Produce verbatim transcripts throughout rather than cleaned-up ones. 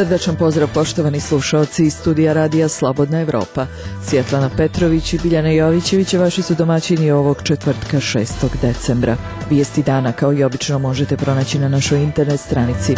Srdačan pozdrav poštovani slušaoci iz studija radija Slobodna Evropa. Svjetlana Petrović i Biljana Jovićević vaši su domaćini ovog četvrtka šestog decembra. Vijesti dana kao i obično možete pronaći na našoj internet stranici.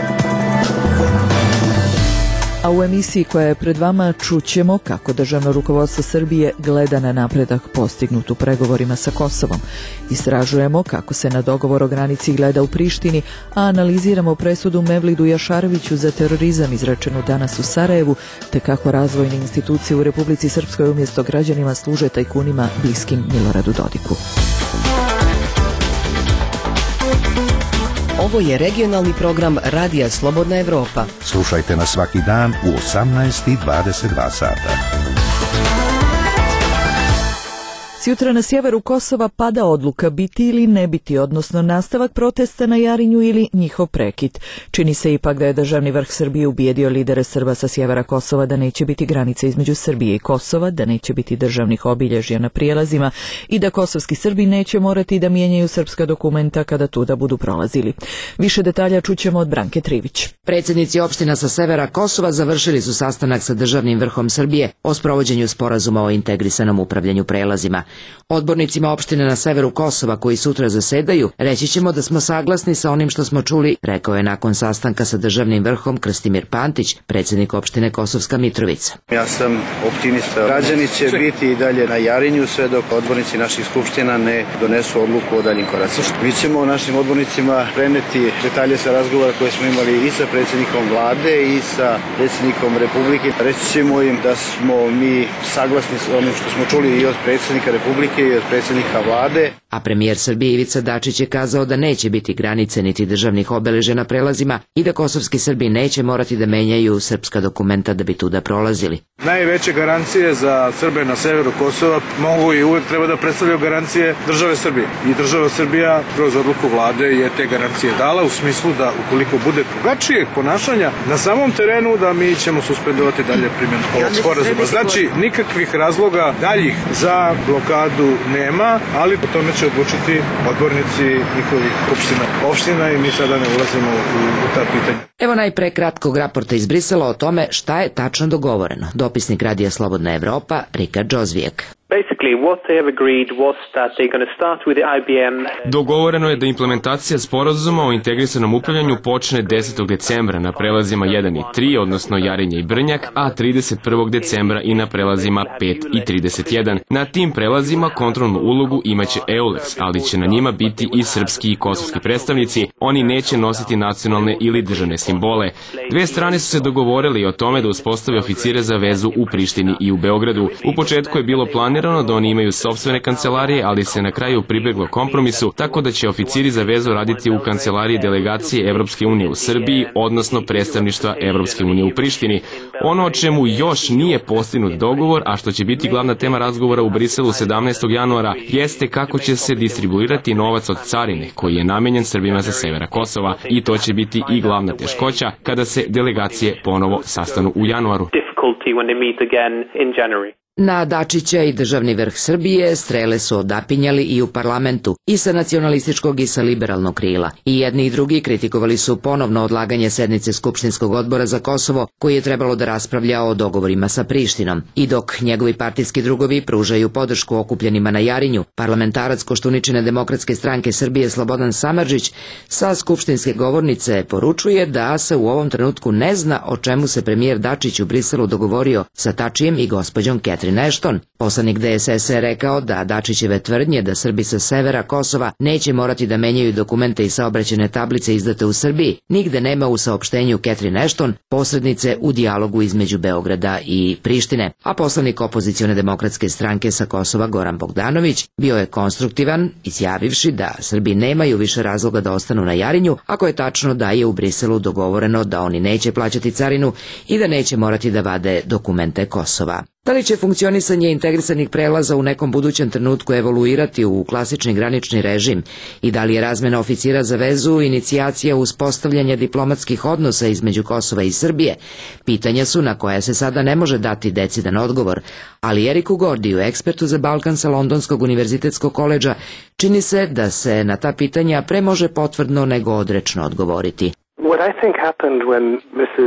A u emisiji koja je pred vama čućemo kako državno rukovodstvo Srbije gleda na napredak postignut u pregovorima sa Kosovom. Istražujemo kako se na dogovor o granici gleda u Prištini, a analiziramo presudu Mevlidu Jašaroviću za terorizam izrečenu danas u Sarajevu, te kako razvojne institucije u Republici Srpskoj umjesto građanima služe tajkunima bliskim Miloradu Dodiku. Ovo je regionalni program Radija Slobodna Evropa. Slušajte nas svaki dan u osamnaest i dvadeset dva sata. Sjutra na sjeveru Kosova pada odluka biti ili ne biti, odnosno nastavak protesta na Jarinju ili njihov prekid. Čini se ipak da je državni vrh Srbije ubijedio lidere Srba sa sjevera Kosova da neće biti granice između Srbije i Kosova, da neće biti državnih obilježja na prijelazima i da kosovski Srbi neće morati da mijenjaju srpska dokumenta kada tuda budu prolazili. Više detalja čućemo od Branke Trivić. Predsjednici opština sa severa Kosova završili su sastanak sa državnim vrhom Srbije o sprovođenju sporazuma o integrisanom upravljanju prelazima. Odbornicima opštine na severu Kosova koji sutra zasedaju, reći ćemo da smo saglasni sa onim što smo čuli, rekao je nakon sastanka sa državnim vrhom Krstimir Pantić, predsjednik opštine Kosovska Mitrovica. Ja sam optimista. Građani će biti i dalje na Jarinju sve dok odbornici naših skupština ne donesu odluku o daljim koracima. Mi ćemo našim odbornicima preneti detalje sa razgovora koje smo imali i sa predsjednikom vlade i sa predsjednikom Republike. Reći ćemo im da smo mi saglasni sa onim što smo čuli i od predsjednika Republike i od predsjednika vlade. A premijer Srbije Ivica Dačić je kazao da neće biti granice niti državnih obeležja na prelazima i da kosovski Srbi neće morati da menjaju srpska dokumenta da bi tuda prolazili. Najveće garancije za Srbe na severu Kosova mogu i uvek treba da predstavljaju garancije države Srbije. I država Srbija kroz odluku vlade je te garancije dala u smislu da ukoliko bude drugačijeg ponašanja na samom terenu da mi ćemo suspendovati dalje primjenu ovog sporazuma. Znači nikakvih razloga daljih za blokadu nema, ali po tome će odlučiti odbornici njihovih opština. Opština i mi sada ne ulazimo u, u ta pitanja. Evo najpre kratkog raporta iz Brisela o tome šta je tačno dogovoreno. Dopisnik Radija Slobodna Evropa, Rika Džozvijek. Dogovoreno je da implementacija sporazuma o integrisanom upravljanju počne desetog decembra na prelazima jedan i tri, odnosno Jarinje i Brnjak, a trideset prvog decembra i na prelazima pet i trideset jedan. Na tim prelazima kontrolnu ulogu imaće EULEX, ali će na njima biti i srpski i kosovski predstavnici. Oni neće nositi nacionalne ili državne simbole. Dve strane su se dogovorili o tome da uspostave oficire za vezu u Prištini i u Beogradu. U početku je bilo planirano da oni imaju sopstvene kancelarije, ali se na kraju pribeglo kompromisu, tako da će oficiri za vezu raditi u kancelariji delegacije Evropske unije u Srbiji, odnosno predstavništva Evropske unije u Prištini. Ono o čemu još nije postignut dogovor, a što će biti glavna tema razgovora u Briselu sedamnaestog januara, jeste kako će se distribuirati novac od carine, koji je namenjen Srbima sa severa Kosova, i to će biti i glavna teškoća kada se delegacije ponovo sastanu u januaru. Na Dačića i državni vrh Srbije strele su odapinjali i u parlamentu, i sa nacionalističkog i sa liberalnog krila. I jedni i drugi kritikovali su ponovno odlaganje sednice Skupštinskog odbora za Kosovo, koji je trebalo da raspravlja o dogovorima sa Prištinom. I dok njegovi partijski drugovi pružaju podršku okupljenima na Jarinju, parlamentarac Koštuničine demokratske stranke Srbije Slobodan Samardžić sa skupštinske govornice poručuje da se u ovom trenutku ne zna o čemu se premijer Dačić u Briselu dogovorio sa Tačijem i gospođom Catherine Ashton. Poslanik D S S je rekao da Dačićeve tvrdnje da Srbi sa severa Kosova neće morati da menjaju dokumente i saobraćajne tablice izdate u Srbiji nigde nema u saopštenju Catherine Ashton, posrednice u dijalogu između Beograda i Prištine. A poslanik opozicione demokratske stranke sa Kosova Goran Bogdanović bio je konstruktivan, izjavivši da Srbi nemaju više razloga da ostanu na Jarinju, ako je tačno da je u Briselu dogovoreno da oni neće plaćati carinu i da neće morati da vade dokumente Kosova. Da li će funkcionisanje integrisanih prelaza u nekom budućem trenutku evoluirati u klasični granični režim i da li je razmena oficira za vezu inicijacija uspostavljanja diplomatskih odnosa između Kosova i Srbije, pitanja su na koja se sada ne može dati decidan odgovor, ali Eriku Gordiju, ekspertu za Balkan sa Londonskog univerzitetskog koledža, čini se da se na ta pitanja pre može potvrdno nego odrečno odgovoriti. What I think happened when Missus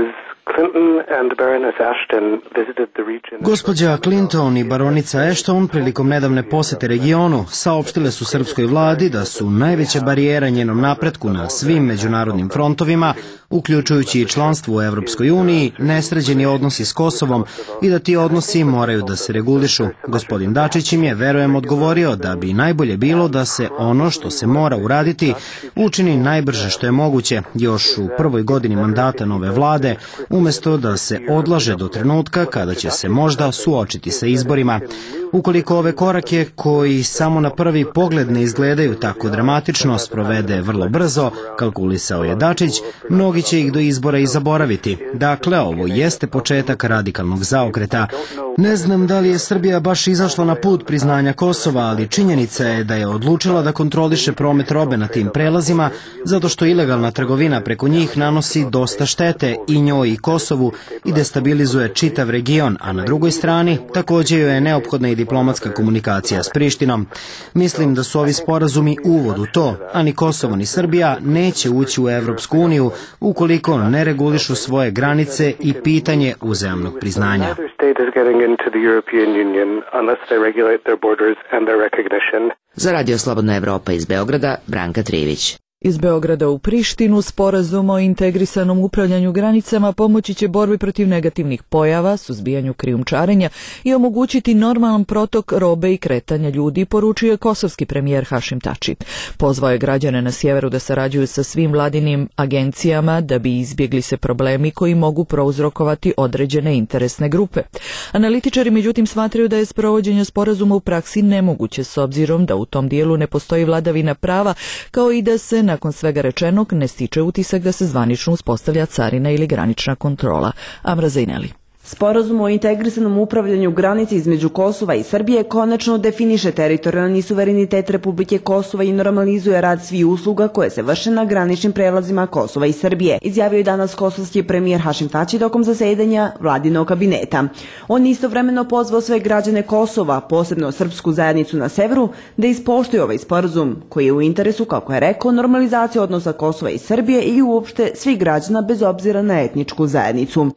Gospođa Clinton i baronica Ashton prilikom nedavne posete regionu saopštile su srpskoj vladi da su najveća barijera njenom napretku na svim međunarodnim frontovima, uključujući i članstvo u Evropskoj uniji, nesređeni odnosi s Kosovom i da ti odnosi moraju da se regulišu. Gospodin Dačić im je, verujem, odgovorio da bi najbolje bilo da se ono što se mora uraditi učini najbrže što je moguće, još u prvoj godini mandata nove vlade, umjesto da se odlaže do trenutka kada će se možda suočiti sa izborima. Ukoliko ove korake, koji samo na prvi pogled ne izgledaju tako dramatično, sprovede vrlo brzo, kalkulisao je Dačić, mnogi će ih do izbora i zaboraviti. Dakle, ovo jeste početak radikalnog zaokreta. Ne znam da li je Srbija baš izašla na put priznanja Kosova, ali činjenica je da je odlučila da kontroliše promet robe na tim prelazima, zato što ilegalna trgovina preko njih nanosi dosta štete i njoj i Kosovu i destabilizuje čitav region, a na drugoj strani također joj je neophodna i diplomatska komunikacija s Prištinom. Mislim da su ovi sporazumi uvod u to, a ni Kosovo ni Srbija neće ući u Evropsku uniju ukoliko ne regulišu svoje granice i pitanje uzajamnog priznanja. Za Radio Slobodna Evropa iz Beograda, Branka Trivić. Iz Beograda u Prištinu sporazum o integrisanom upravljanju granicama pomoći će borbi protiv negativnih pojava, suzbijanju krijumčarenja i omogućiti normalan protok robe i kretanja ljudi, poručio je kosovski premijer Hašim Tači. Pozvao je građane na sjeveru da sarađuju sa svim vladinim agencijama da bi izbjegli se problemi koji mogu prouzrokovati određene interesne grupe. Analitičari međutim smatraju da je sprovođenje sporazuma u praksi nemoguće s obzirom da u tom dijelu ne postoji vladavina prava, kao i da se nakon svega rečenog ne stiče utisak da se zvanično uspostavlja carina ili granična kontrola. Amra Zaineli. Sporazum o integrisanom upravljanju granice između Kosova i Srbije konačno definiše teritorijalni suverenitet Republike Kosova i normalizuje rad svih usluga koje se vrše na graničnim prelazima Kosova i Srbije, izjavio je danas kosovski premijer Hašim Tači tokom zasedanja vladinog kabineta. On istovremeno pozvao sve građane Kosova, posebno srpsku zajednicu na severu, da ispoštuju ovaj sporazum, koji je u interesu, kako je rekao, normalizacije odnosa Kosova i Srbije i uopšte svih građana bez obzira na etničku zajednicu.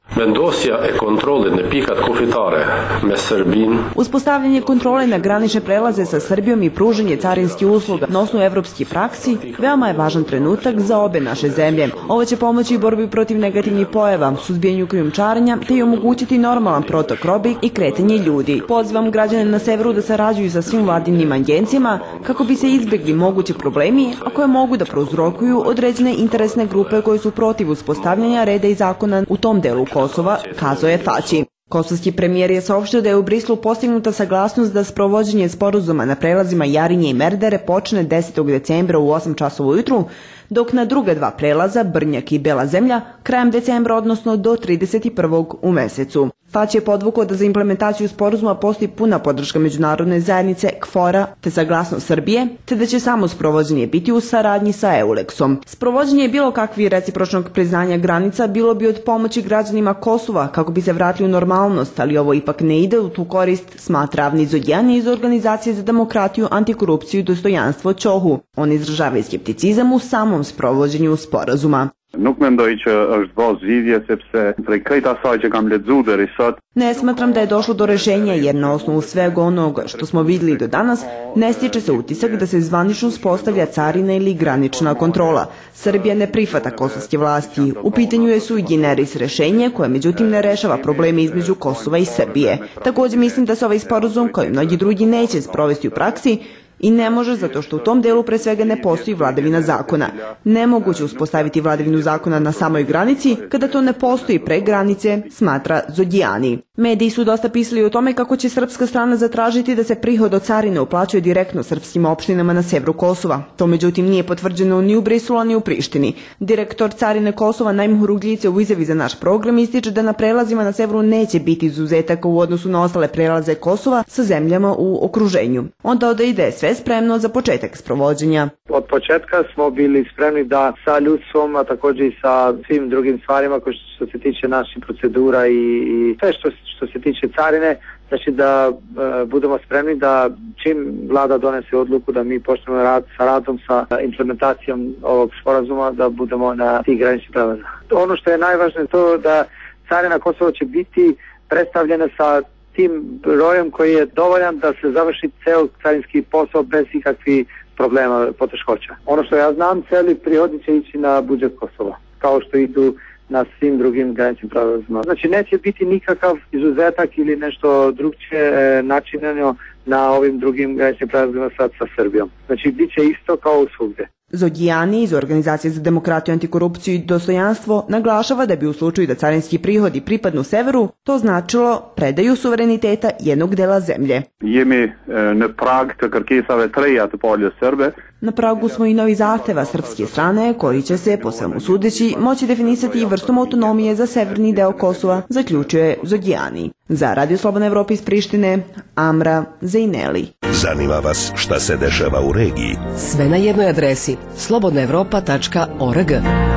Uspostavljanje kontrole na granične prelaze sa Srbijom i pružanje carinskih usluga na osnovu evropskih praksi veoma je važan trenutak za obe naše zemlje. Ovo će pomoći i borbi protiv negativnih pojava, suzbijanju krijumčarenja te i omogućiti normalan protok robe i kretanje ljudi. Pozivam građane na severu da sarađuju sa svim vladinim agencijama kako bi se izbjegli mogući problemi, a koje mogu da prouzrokuju određene interesne grupe koje su protiv uspostavljanja reda i zakona u tom delu Kosova, kazao je Tači. Kosovski premijer je saopštio da je u Brislu postignuta saglasnost da sprovođenje sporazuma na prelazima Jarinje i Merdere počne desetog decembra u osam časova ujutru, dok na druga dva prelaza, Brnjak i Bela zemlja, krajem decembra, odnosno do trideset prvog u mesecu. Tači je podvukao da za implementaciju sporazuma postoji puna podrška međunarodne zajednice KFOR-a te saglasnost Srbije, te da će samo sprovođenje biti u saradnji sa EULEX-om. Sprovođenje bilo kakvih recipročnog priznanja granica bilo bi od pomoći građanima Kosova kako bi se vratili u normalnost, ali ovo ipak ne ide u tu korist, smatra Avni Zodjani iz Organizacije za demokratiju, antikorupciju i dostojanstvo ČOHU. On izražava i skepticizam u samom sprovođenju sporazuma. Nuk mendoj që është vazh zgjidhje sepse prej krejt asaj që kam lexuar deri sot. Ne smatram da je došlo do rešenja jer na osnovu svega onoga što smo vidjeli do danas ne stiče se utisak da se zvanično uspostavlja carina ili granična kontrola. Srbija ne prihvata kosovske vlasti. U pitanju je sui generis rešenje koje međutim ne rešava probleme između Kosova i Srbije. Također mislim da se ovaj sporazum, kao i mnogi drugi, neće sprovesti u praksi i ne može zato što u tom delu pre svega ne postoji vladavina zakona. Nemoguće uspostaviti vladavinu zakona na samoj granici kada to ne postoji pre granice, smatra Zodjani. Mediji su dosta pisali o tome kako će srpska strana zatražiti da se prihod od carine uplaćuje direktno srpskim opštinama na severu Kosova. To međutim nije potvrđeno ni u Briselu ni u Prištini. Direktor carine Kosova Najmur Ugljice u izjavi za naš program ističe da na prelazima na severu neće biti izuzetaka u odnosu na ostale prelaze Kosova sa zemljama u okruženju. On dodaje da je sve spremno za početak sprovođenja. Od početka smo bili spremni da sa ljudstvom, a također i sa svim drugim stvarima koje što se tiče naših procedura i, i sve što, što se tiče carine, znači da e, budemo spremni da čim vlada donese odluku da mi počnemo rad sa radom, sa implementacijom ovog sporazuma, da budemo na tih graničnih prelaza. Ono što je najvažnije to da carina Kosovo će biti predstavljena sa tim brojem koji je dovoljan da se završi ceo carinski posao bez ikakvih problema, poteškoća. Ono što ja znam, celi prihodi će ići na budžet Kosova, kao što idu na svim drugim graničnim prelazima. Znači neće biti nikakav izuzetak ili nešto drugčije načinjeno na ovim drugim graničnim prelazima sad sa Srbijom. Znači bit će isto kao u svugde. Zogijani iz Organizacije za demokratiju, antikorupciju i dostojanstvo naglašava da bi u slučaju da carinski prihodi pripadnu severu, to značilo predaju suvereniteta jednog dela zemlje. Jemi në prag të kërkesave të reja të palës serbe. Na pragu smo i novi zahteva srpske strane, koji će se, po svemu sudeći, moći definisati i vrstom autonomije za severni deo Kosova, zaključuje Zogijani. Za Radio Slobodna Evropa iz Prištine, Amra Zejneli. Zanima vas šta se dešava u regiji? Sve na jednoj adresi slobodna evropa tačka org.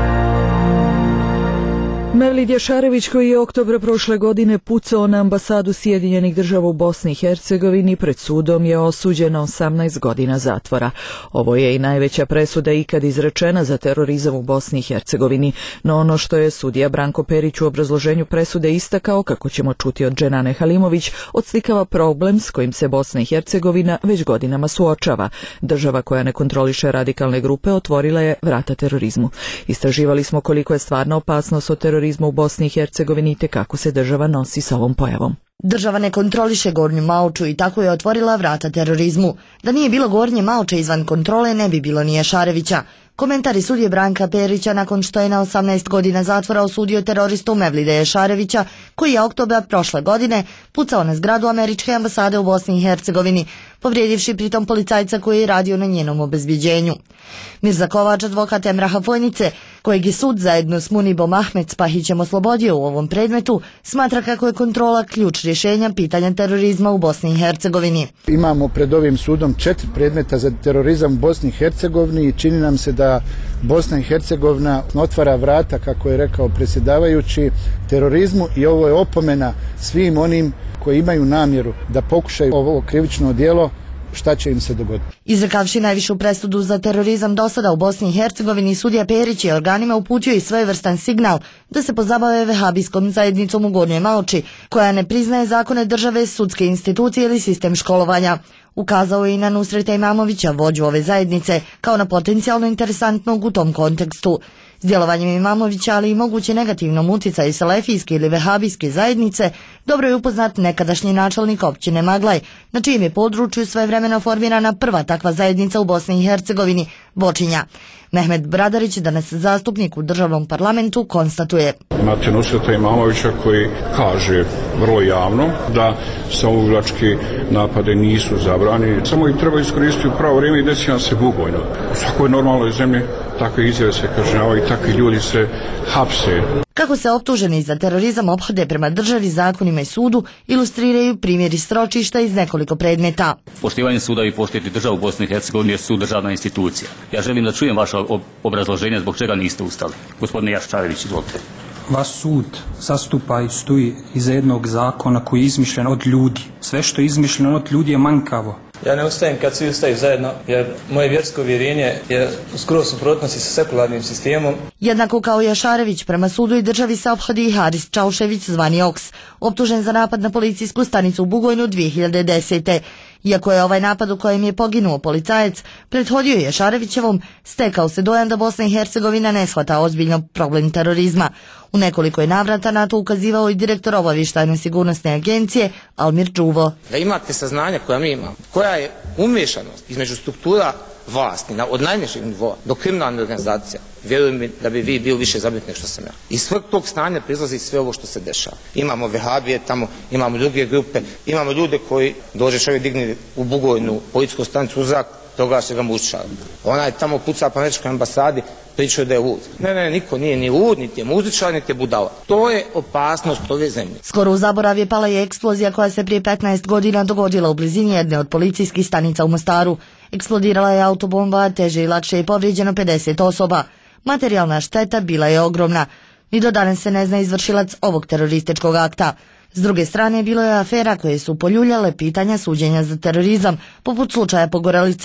Mevlid Jašarević, koji je oktobra prošle godine pucao na ambasadu Sjedinjenih država u Bosni i Hercegovini, pred sudom je osuđen na osamnaest godina zatvora. Ovo je i najveća presuda ikad izrečena za terorizam u Bosni i Hercegovini, no ono što je sudija Branko Perić u obrazloženju presude istakao, kako ćemo čuti od Dženane Halimović, odslikava problem s kojim se Bosna i Hercegovina već godinama suočava. Država koja ne kontroliše radikalne grupe otvorila je vrata terorizmu. Istraživali smo koliko je stvarna opasnost od terorizma u Bosni i Hercegovini te kako se država nosi sa ovom pojavom. Država ne kontroliše Gornju Malču i tako je otvorila vrata terorizmu. Da nije bilo Gornje Malče izvan kontrole, ne bi bilo ni Jašarevića. Komentari sudije Branka Perića nakon što je na osamnaest godina zatvora osudio teroristu Mevlida Jašarevića, koji je oktobra prošle godine pucao na zgradu američke ambasade u Bosni i Hercegovini, povrijedivši pritom policajca koji je radio na njenom obezbjeđenju. Mirza Kovač, advokat Emraha Fojnice, kojeg je sud zajedno s Munibom Ahmed Spahićem oslobodio u ovom predmetu, smatra kako je kontrola ključ rješenja pitanja terorizma u Bosni i Hercegovini. Imamo pred ovim sudom četiri predmeta za terorizam u Bosni i Hercegovini i čini nam se da Bosna i Hercegovina otvara vrata, kako je rekao predsjedavajući, terorizmu i ovo je opomena svim onim koji imaju namjeru da pokušaju ovo krivično djelo, šta će im se dogoditi. Izrekavši najvišu presudu za terorizam do sada u Bosni i Hercegovini, sudija Perić je organima uputio i svojevrstan signal da se pozabave vehabijskom zajednicom u Gornjoj Malči, koja ne priznaje zakone države, sudske institucije ili sistem školovanja. Ukazao je i na Nusreta Imamovića, vođu ove zajednice, kao na potencijalno interesantnog u tom kontekstu. S djelovanjem Imamovića, ali i moguće negativnom uticaju selefijske ili vehabijske zajednice, dobro je upoznat nekadašnji načelnik općine Maglaj, na čijem je području svojevremeno formirana prva takva zajednica u Bosni i Hercegovini, Bočinja. Mehmet Bradarić, danas zastupnik u državnom parlamentu, konstatuje. Imate Nusreta Imamovića koji kaže vrlo javno da samoubilački napade nisu zabrani, samo ih treba iskoristiti u pravo vrijeme i desi nam se bubojno. U svakoj normalnoj zemlji takve izjave se kažnjavaju i takvi ljudi se hapse. Kako se optuženi za terorizam ophode prema državi, zakonima i sudu, ilustriraju primjeri sročišta iz nekoliko predmeta. Poštivanje suda i poštivati državu u Bosni i Hercegovini je sud državna institucija. Ja želim da čujem vaše obrazloženje zbog čega niste ustali. Gospodine Jašarević, izvolite. Vaš sud zastupa i stoji iza jednog zakona koji je izmišljen od ljudi. Sve što je izmišljeno od ljudi je manjkavo. Ja ne ustajem kad svi ustaju zajedno, jer moje vjersko uvjerenje je skroz suprotnosti sa sekularnim sistemom. Jednako kao Jašarević, prema sudu i državi se ophodi i Haris Čaušević, zvani Oks, optužen za napad na policijsku stanicu u Bugojnu dvije hiljade desete. Iako je ovaj napad u kojem je poginuo policajac prethodio Jašarevićevom, stekao se dojam da Bosna i Hercegovina ne shvata ozbiljno problem terorizma. U nekoliko je navrata na to ukazivao i direktor obavještajno sigurnosne agencije Almir Đuvo. Da imate saznanja koja mi imamo, koja je umješanost između struktura vlasti na, od najnižeg nivoa do kriminalne organizacije, vjerujem mi da bi vi bili više zabiti nego što sam ja. Iz svog tog stanja proizlazi sve ovo što se dešava. Imamo vehabije tamo, imamo druge grupe, imamo ljude koji dođe čovjek digni u Bugojnu policijsku stanicu u zrak, toga se ga muzičara. Ona je tamo puca po američkoj ambasadi, pričaju da je lud. Ne, ne, niko nije ni lud, niti je muzičar, niti je budala. To je opasnost ove zemlje. Skoro u zaborav je pala i eksplozija koja se prije petnaest godina dogodila u blizini jedne od policijskih stanica u Mostaru. Eksplodirala je autobomba, teže i lakše je povrijeđeno pedeset osoba. Materijalna šteta bila je ogromna. Ni do danas se ne zna izvršilac ovog terorističkog akta. S druge strane, bilo je afera koje su poljuljale pitanja suđenja za terorizam, poput slučaja Pogorelica.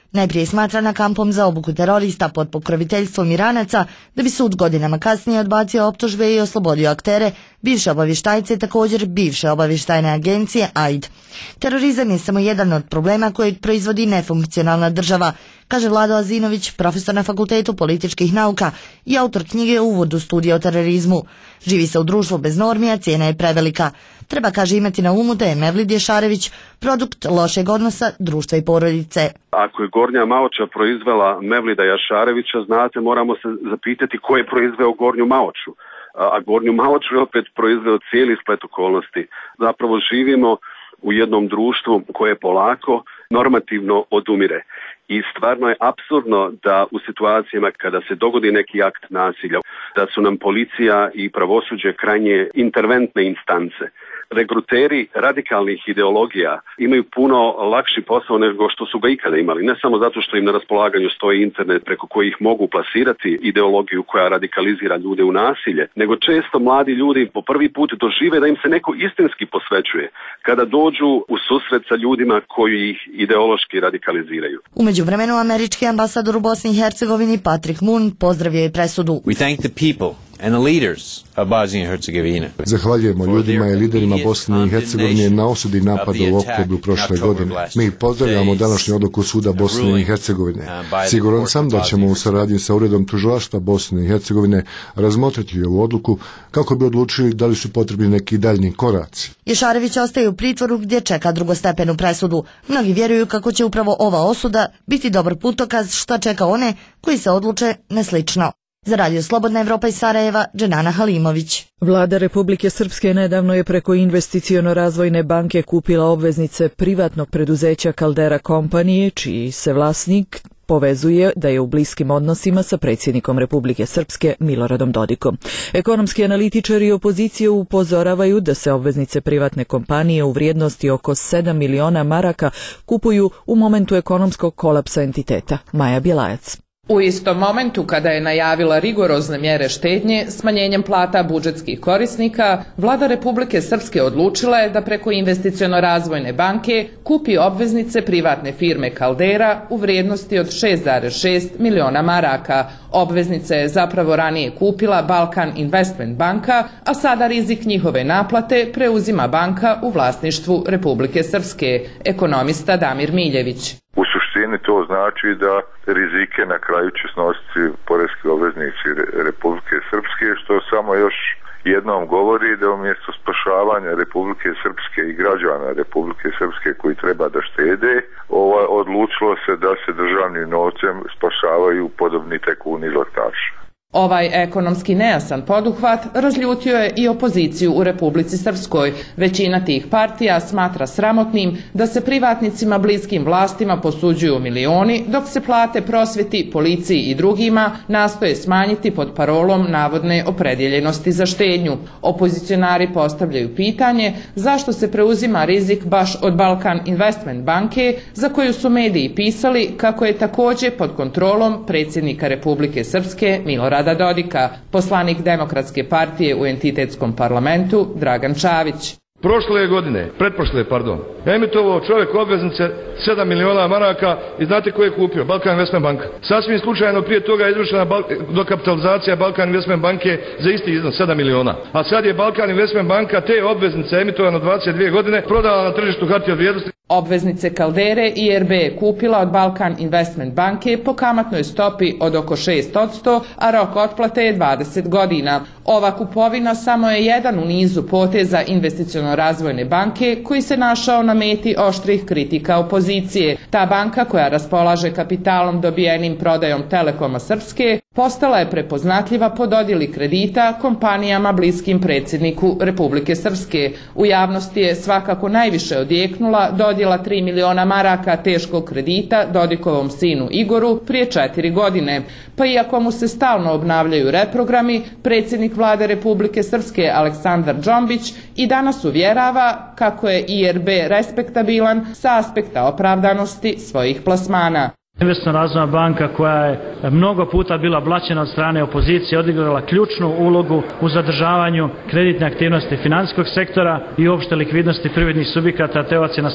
Najprije smatrana kampom za obuku terorista pod pokroviteljstvom Iranaca, da bi sud godinama kasnije odbacio optužbe i oslobodio aktere, bivše obavještajce i također bivše obavještajne agencije A I D. Terorizam je samo jedan od problema kojeg proizvodi nefunkcionalna država, kaže Vlado Azinović, profesor na Fakultetu političkih nauka i autor knjige Uvod u studije o terorizmu. Živi se u društvu bez normi, a cijena je prevelika. Treba, kaže, imati na umu da je Mevlid Ješarević produkt lošeg odnosa društva i porodice. Ako je Gornja Maoča proizvela Mevlida Jašarevića, znate, moramo se zapitati ko je proizveo Gornju Maoču. A Gornju Maoču je opet proizveo cijeli splet okolnosti. Zapravo živimo u jednom društvu koje polako normativno odumire. I stvarno je apsurdno da u situacijama kada se dogodi neki akt nasilja, da su nam policija i pravosuđe krajnje interventne instance. Regruteri radikalnih ideologija imaju puno lakši posao nego što su ga ikada imali. Ne samo zato što im na raspolaganju stoji internet preko kojih mogu plasirati ideologiju koja radikalizira ljude u nasilje, nego često mladi ljudi po prvi put dožive da im se neko istinski posvećuje kada dođu u susret sa ljudima koji ih ideološki radikaliziraju. U međuvremenu američki ambasador u Bosni i Hercegovini Patrick Moon pozdravio je presudu. We thank the people and the leaders of Bosnia and Herzegovina. Zahvaljujemo ljudima i liderima Bosne i Hercegovine na osudi napada u oktobru prošle godine. Mi pozdravljamo današnju odluku suda Bosne i Hercegovine. Siguran sam da ćemo u saradnji sa Uredom tužilaštva Bosne i Hercegovine razmotriti ovu odluku kako bi odlučili da li su potrebni neki daljni koraci. Ješarević ostaje u pritvoru gdje čeka drugostepenu presudu. Mnogi vjeruju kako će upravo ova osuda biti dobar putokaz šta čeka one koji se odluče na slično. Za Radio Slobodna Evropa iz Sarajeva, Dženana Halimović. Vlada Republike Srpske nedavno je preko investiciono-razvojne banke kupila obveznice privatnog preduzeća Caldera Kompanije, čiji se vlasnik povezuje da je u bliskim odnosima sa predsjednikom Republike Srpske Miloradom Dodikom. Ekonomski analitičari i opozicije upozoravaju da se obveznice privatne kompanije u vrijednosti oko sedam miliona maraka kupuju u momentu ekonomskog kolapsa entiteta. Maja Bjelajac. U istom momentu kada je najavila rigorozne mjere štednje smanjenjem plata budžetskih korisnika, Vlada Republike Srpske odlučila je da preko investiciono-razvojne banke kupi obveznice privatne firme Caldera u vrijednosti od šest zarez šest miliona maraka. Obveznice je zapravo ranije kupila Balkan Investment banka, a sada rizik njihove naplate preuzima banka u vlasništvu Republike Srpske. Ekonomista Damir Miljević. U suštini to znači da rizike na kraju će snositi poreski obveznici Republike Srpske, što samo još jednom govori da umjesto spašavanja Republike Srpske i građana Republike Srpske koji treba da štede, ovaj, odlučilo se da se državnim novcem spašavaju podobni tekuni zlataši. Ovaj ekonomski nejasan poduhvat razljutio je i opoziciju u Republici Srpskoj. Većina tih partija smatra sramotnim da se privatnicima bliskim vlastima posuđuju milioni, dok se plate prosvjeti, policiji i drugima nastoje smanjiti pod parolom navodne opredjeljenosti za štednju. Opozicionari postavljaju pitanje zašto se preuzima rizik baš od Balkan Investment banke, za koju su mediji pisali kako je također pod kontrolom predsjednika Republike Srpske Milorada Dodika, poslanik Demokratske partije u entitetskom parlamentu Dragan Čavić. Prošle godine, pretprošle, pardon, emitovao čovjek obveznice sedam miliona maraka i znate ko je kupio? Balkan Investment banka. Sasvim slučajno prije toga je izvršena dokapitalizacija Balkan Investment banke za isti iznos sedam miliona. A sad je Balkan Investment banka te obveznice emitovano dvadeset dvije godine prodala na tržištu hartija od vrijednosti. Obveznice Caldere I R B je kupila od Balkan Investment banke po kamatnoj stopi od oko šest posto, a rok otplate je dvadeset godina. Ova kupovina samo je jedan u nizu poteza investiciono-razvojne banke koji se našao na meti oštrih kritika opozicije. Ta banka, koja raspolaže kapitalom dobijenim prodajom Telekoma Srpske, postala je prepoznatljiva po dodjeli kredita kompanijama bliskim predsjedniku Republike Srpske. U javnosti je svakako najviše odjeknula dodjela tri miliona maraka teškog kredita Dodikovom sinu Igoru prije četiri godine. Pa iako mu se stalno obnavljaju reprogrami, predsjednik Vlade Republike Srpske Aleksandar Džombić i danas uvjerava kako je I R B respektabilan sa aspekta opravdanosti svojih plasmana. Investiciono-razvojna banka, koja je mnogo puta bila blaćena od strane opozicije, odigrala ključnu ulogu u zadržavanju kreditne aktivnosti financijskog sektora i uopšte likvidnosti privrednih subjekata, te ocjena svih.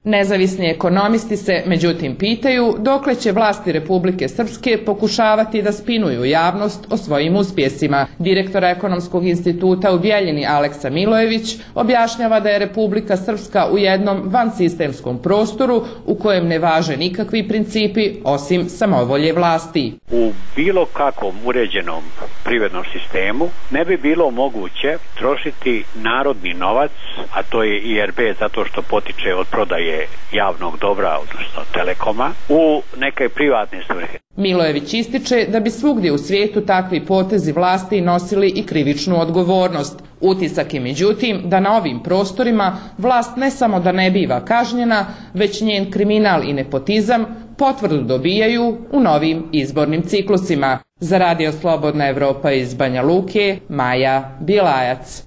Nezavisni ekonomisti se međutim pitaju dokle će vlasti Republike Srpske pokušavati da spinuju javnost o svojim uspjesima. Direktor Ekonomskog instituta u Bijeljini Aleksa Milojević objašnjava da je Republika Srpska u jednom vansistemskom prostoru u kojem ne važe nikakvi principi osim samovolje vlasti. U bilo kakvom uređenom privrednom sistemu ne bi bilo moguće trošiti narodni novac, a to je I R B zato što potiče od prodaje javnog dobra, odnosno Telekoma, u neke privatne svrhe. Milojević ističe da bi svugdje u svijetu takvi potezi vlasti nosili i krivičnu odgovornost. Utisak je međutim da na ovim prostorima vlast ne samo da ne biva kažnjena, već njen kriminal i nepotizam potvrdu dobijaju u novim izbornim ciklusima. Za Radio Slobodna Evropa iz Banja Luke, Maja Bilajac.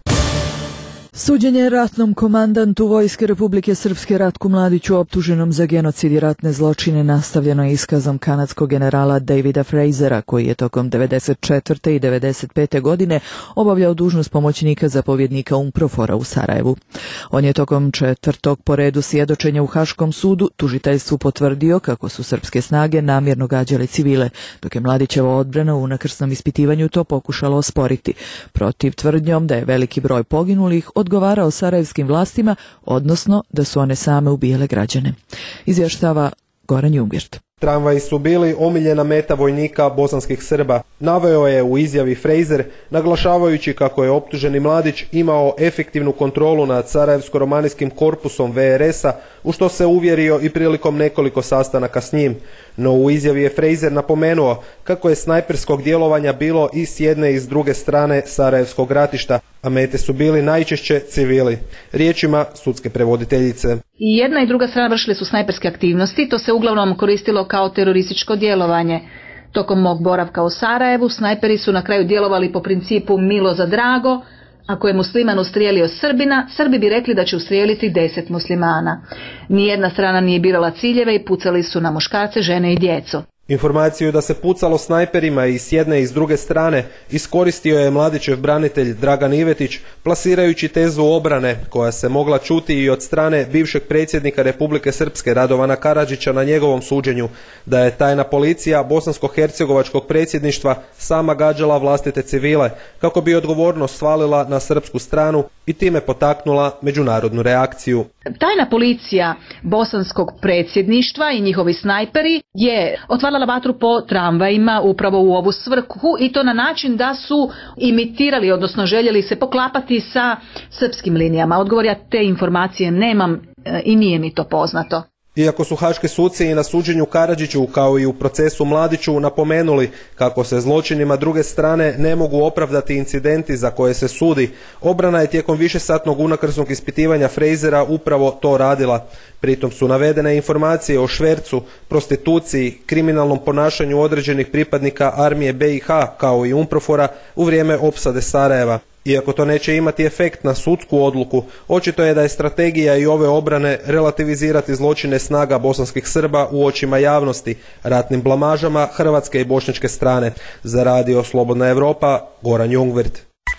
Suđenje ratnom komandantu Vojske Republike Srpske Ratku Mladiću optuženom za genocid i ratne zločine nastavljeno je iskazom kanadskog generala Davida Frasera, koji je tokom devedeset četvrte i devedeset pete godine obavljao dužnost pomoćnika zapovjednika UNPROFOR-a u Sarajevu. On je tokom četvrtog po redu svjedočenja u Haškom sudu tužiteljstvu potvrdio kako su srpske snage namjerno gađale civile, dok je Mladićeva odbrana u unakrsnom ispitivanju to pokušalo osporiti, protiv tvrdnjom da je veliki broj poginulih odgovarao sarajevskim vlastima, odnosno da su one same ubijale građane. Izvještava Goran Jungwirth. Tramvaji su bili omiljena meta vojnika bosanskih Srba, naveo je u izjavi Fraser, naglašavajući kako je optuženi Mladić imao efektivnu kontrolu nad Sarajevsko-romanijskim korpusom V R S-a, u što se uvjerio i prilikom nekoliko sastanaka s njim. No u izjavi je Fraser napomenuo kako je snajperskog djelovanja bilo i s jedne i s druge strane Sarajevskog ratišta, a mete su bili najčešće civili. Riječima sudske prevoditeljice. I jedna i druga strana vršile su snajperske aktivnosti, to se uglavnom koristilo kao terorističko djelovanje. Tokom mog boravka u Sarajevu, snajperi su na kraju djelovali po principu milo za drago. Ako je musliman ustrijelio Srbina, Srbi bi rekli da će ustrijeliti deset muslimana. Nijedna strana nije birala ciljeve i pucali su na muškarce, žene i djecu. Informaciju da se pucalo snajperima i s jedne i s druge strane iskoristio je Mladićev branitelj Dragan Ivetić, plasirajući tezu obrane koja se mogla čuti i od strane bivšeg predsjednika Republike Srpske Radovana Karadžića na njegovom suđenju, da je tajna policija bosansko-hercegovačkog predsjedništva sama gađala vlastite civile kako bi odgovornost svalila na srpsku stranu i time potaknula međunarodnu reakciju. Tajna policija bosanskog predsjedništva i njihovi snajperi je otvarala vatru po tramvajima upravo u ovu svrhu i to na način da su imitirali, odnosno željeli se poklapati sa srpskim linijama. Odgovor ja te informacije nemam i nije mi to poznato. Iako su haški suci i na suđenju Karadžiću kao i u procesu Mladiću napomenuli kako se zločinima druge strane ne mogu opravdati incidenti za koje se sudi, obrana je tijekom višesatnog unakrsnog ispitivanja Frasera upravo to radila. Pritom su navedene informacije o švercu, prostituciji, kriminalnom ponašanju određenih pripadnika armije B i H kao i UNPROFOR-a u vrijeme opsade Sarajeva. Iako to neće imati efekt na sudsku odluku, očito je da je strategija i ove obrane relativizirati zločine snaga bosanskih Srba u očima javnosti, ratnim blamažama hrvatske i bošnjačke strane. Za Radio Slobodna Evropa, Goran Jungwirth.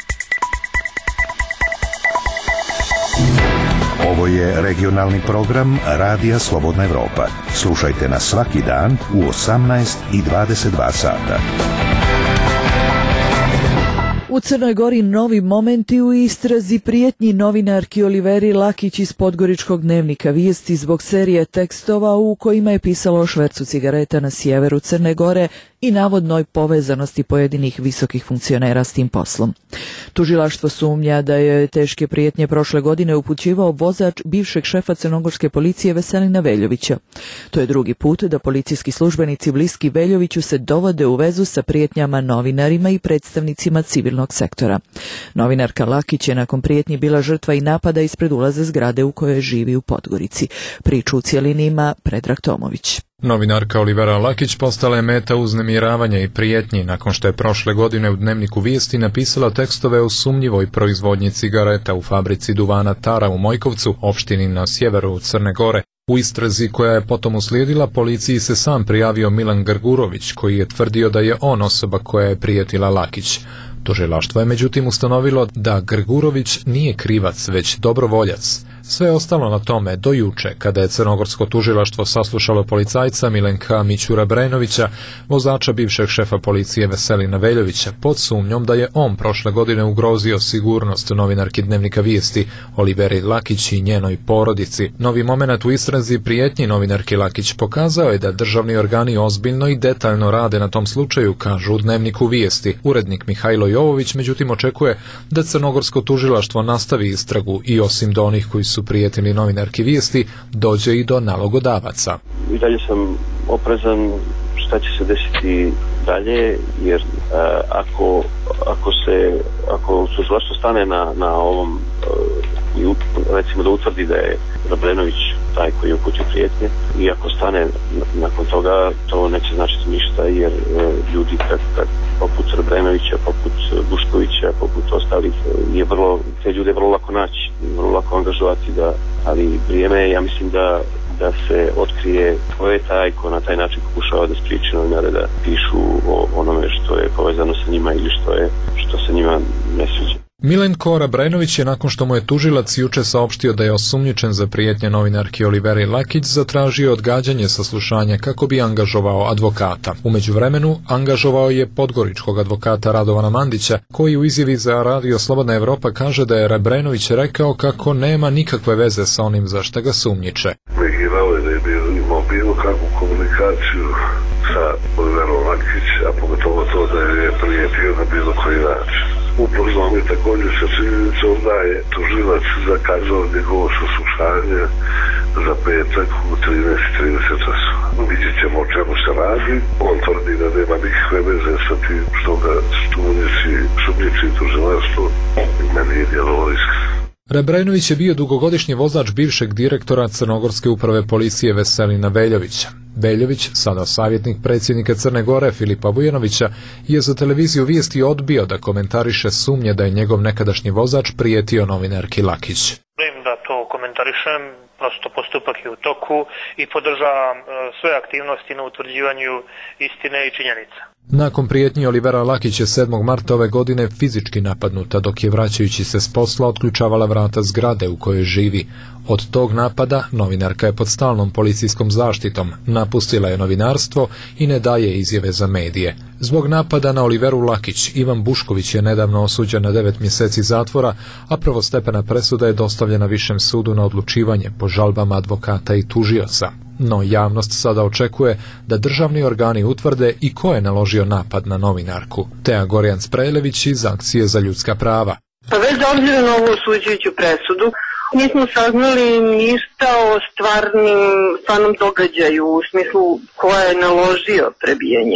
Ovo je regionalni program Radija Slobodna Evropa. Slušajte nas svaki dan u osamnaest i dvadeset dva sata. U Crnoj Gori novi momenti u istrazi prijetnji novinarki Oliveri Lakić iz Podgoričkog dnevnika Vijesti zbog serije tekstova u kojima je pisalo o švercu cigareta na sjeveru Crne Gore i navodnoj povezanosti pojedinih visokih funkcionera s tim poslom. Tužilaštvo sumnja da je teške prijetnje prošle godine upućivao vozač bivšeg šefa crnogorske policije Veselina Veljovića. To je drugi put da policijski službenici bliski Veljoviću se dovode u vezu sa prijetnjama novinarima i predstavnicima civilnog sektora. Novinarka Lakić je nakon prijetnji bila žrtva i napada ispred ulaza zgrade u kojoj živi u Podgorici. Priču u cjelini ima Predrag Tomović. Novinarka Olivera Lakić postala je meta uznemiravanja i prijetnji nakon što je prošle godine u dnevniku Vijesti napisala tekstove o sumnjivoj proizvodnji cigareta u fabrici duvana Tara u Mojkovcu, opštini na sjeveru Crne Gore. U istrazi koja je potom uslijedila, policiji se sam prijavio Milan Grgurović, koji je tvrdio da je on osoba koja je prijetila Lakić. Tužilaštvo je međutim ustanovilo da Grgurović nije krivac, već dobrovoljac. Sve ostalo na tome do juče, kada je crnogorsko tužilaštvo saslušalo policajca Milenka Mićura Brenovića, vozača bivšeg šefa policije Veselina Veljovića, pod sumnjom da je on prošle godine ugrozio sigurnost novinarki Dnevnika Vijesti Oliveri Lakić i njenoj porodici. Novi momenat u istrazi prijetnji novinarki Lakić pokazao je da državni organi ozbiljno i detaljno rade na tom slučaju, kažu u Dnevniku Vijesti. Urednik Mihajlo Jovović međutim očekuje da crnogorsko tužilaštvo nastavi istragu i osim do onih koji su prijetili novinarki Vijesti, dođe i do nalogodavaca. I dalje sam oprezan šta će se desiti dalje, jer a, ako, ako se ako tužilaštvo stane na, na ovom a, i recimo da utvrdi da je Brenović taj koji je uputio prijetnje i ako stane nakon toga, to neće značiti ništa, jer a, ljudi kak, kak, poput Brenovića, poput Buškovića, poput ostalih, je vrlo, te ljude vrlo lako naći, vrlo lako angažovati, da, ali vrijeme je, ja mislim da da se otkrije ko je taj ko na taj način pokušava da spriječi novinare da pišu o onome što je povezano sa njima ili što je što se njima ne sviđa. Milenko Rabrenović je nakon što mu je tužilac juče saopštio da je osumnjičen za prijetnje novinarki Oliveri Lakić zatražio odgađanje saslušanja kako bi angažovao advokata. U međuvremenu angažovao je podgoričkog advokata Radovana Mandića, koji u izjavi za Radio Slobodna Evropa kaže da je Rabrenović rekao kako nema nikakve veze sa onim za šta ga sumnjiče. Negirao je da je bio, imao bilo kakvu komunikaciju sa Oliverom Lakić, a pogotovo to da je prijetio na bilo koji način. Upoznao mi također sa činjenicom da je tužilac zakazao njegovo saslušanje za petak u trinaest i trideset časova. Vidjet ćemo o čemu se radi. On tvrdi da nema nikakve veze sa tim što ga sumnjiči tužilaštvo. Meni je djelovalo iskreno. Rabrenović je bio dugogodišnji vozač bivšeg direktora Crnogorske uprave policije Veselina Veljovića. Veljović, sada savjetnik predsjednika Crne Gore Filipa Vujanovića, je za televiziju Vijesti odbio da komentariše sumnje da je njegov nekadašnji vozač prijetio novinarki Lakić. Da to komentarišem, prosto postupak je u toku i podržavam sve aktivnosti na utvrđivanju istine i činjenica. Nakon prijetnji Olivera Lakić je sedmog marta ove godine fizički napadnuta dok je vraćajući se s posla otključavala vrata zgrade u kojoj živi. Od tog napada novinarka je pod stalnom policijskom zaštitom, napustila je novinarstvo i ne daje izjave za medije. Zbog napada na Oliveru Lakić, Ivan Bušković je nedavno osuđen na devet mjeseci zatvora, a prvostepena presuda je dostavljena Višem sudu na odlučivanje po žalbama advokata i tužioca. No javnost sada očekuje da državni organi utvrde i ko je naložio napad na novinarku. Teja Gorjan Sprejlević iz Akcije za ljudska prava. Pa već obzirom na ovu osuđujuću presudu, nismo saznali ništa o stvarnim, stvarnom događaju, u smislu ko je naložio prebijanje.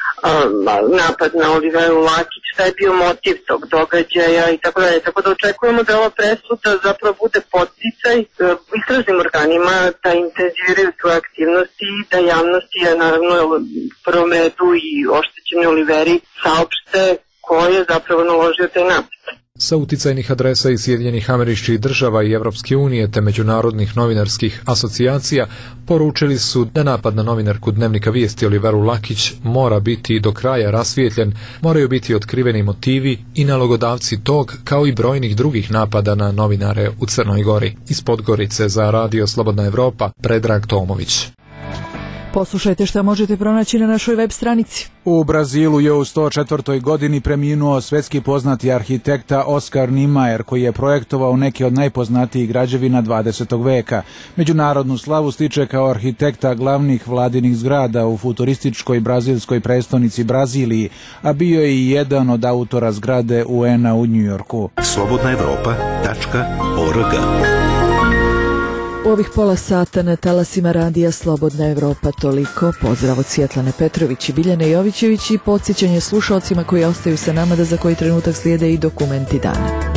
Napad na Oliveru Lakić, šta je bio motiv tog događaja i tako dalje. Tako da očekujemo da ova presuda zapravo bude podsticaj istražnim organima da intenziviraju tu aktivnosti i da javnosti, a naravno u prvom redu i oštećeni Oliveri, saopšte ko je zapravo naložio taj napad. Sa uticajnih adresa iz Sjedinjenih Američkih Država i Evropske unije te međunarodnih novinarskih asocijacija poručili su da napad na novinarku Dnevnika Vijesti Oliveru Lakić mora biti do kraja rasvijetljen, moraju biti otkriveni motivi i nalogodavci tog kao i brojnih drugih napada na novinare u Crnoj Gori. Iz Podgorice za Radio Slobodna Evropa, Predrag Tomović. Poslušajte šta možete pronaći na našoj web stranici. U Brazilu je u sto četvrtoj godini preminuo svetski poznati arhitekta Oskar Niemeyer, koji je projektovao neke od najpoznatijih građevina dvadesetog veka. Međunarodnu slavu stiče kao arhitekta glavnih vladinih zgrada u futurističkoj brazilskoj prestonici Braziliji, a bio je i jedan od autora zgrade U N-a u Njujorku. slobodna evropa tačka org. U ovih pola sata na talasima radija Slobodna Evropa toliko. Pozdrav od Svjetlane Petrović i Biljane Jovićević i podsjećanje slušalcima koji ostaju sa nama da za koji trenutak slijede i dokumenti dana.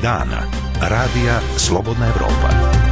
dana. Radija Slobodna Evropa.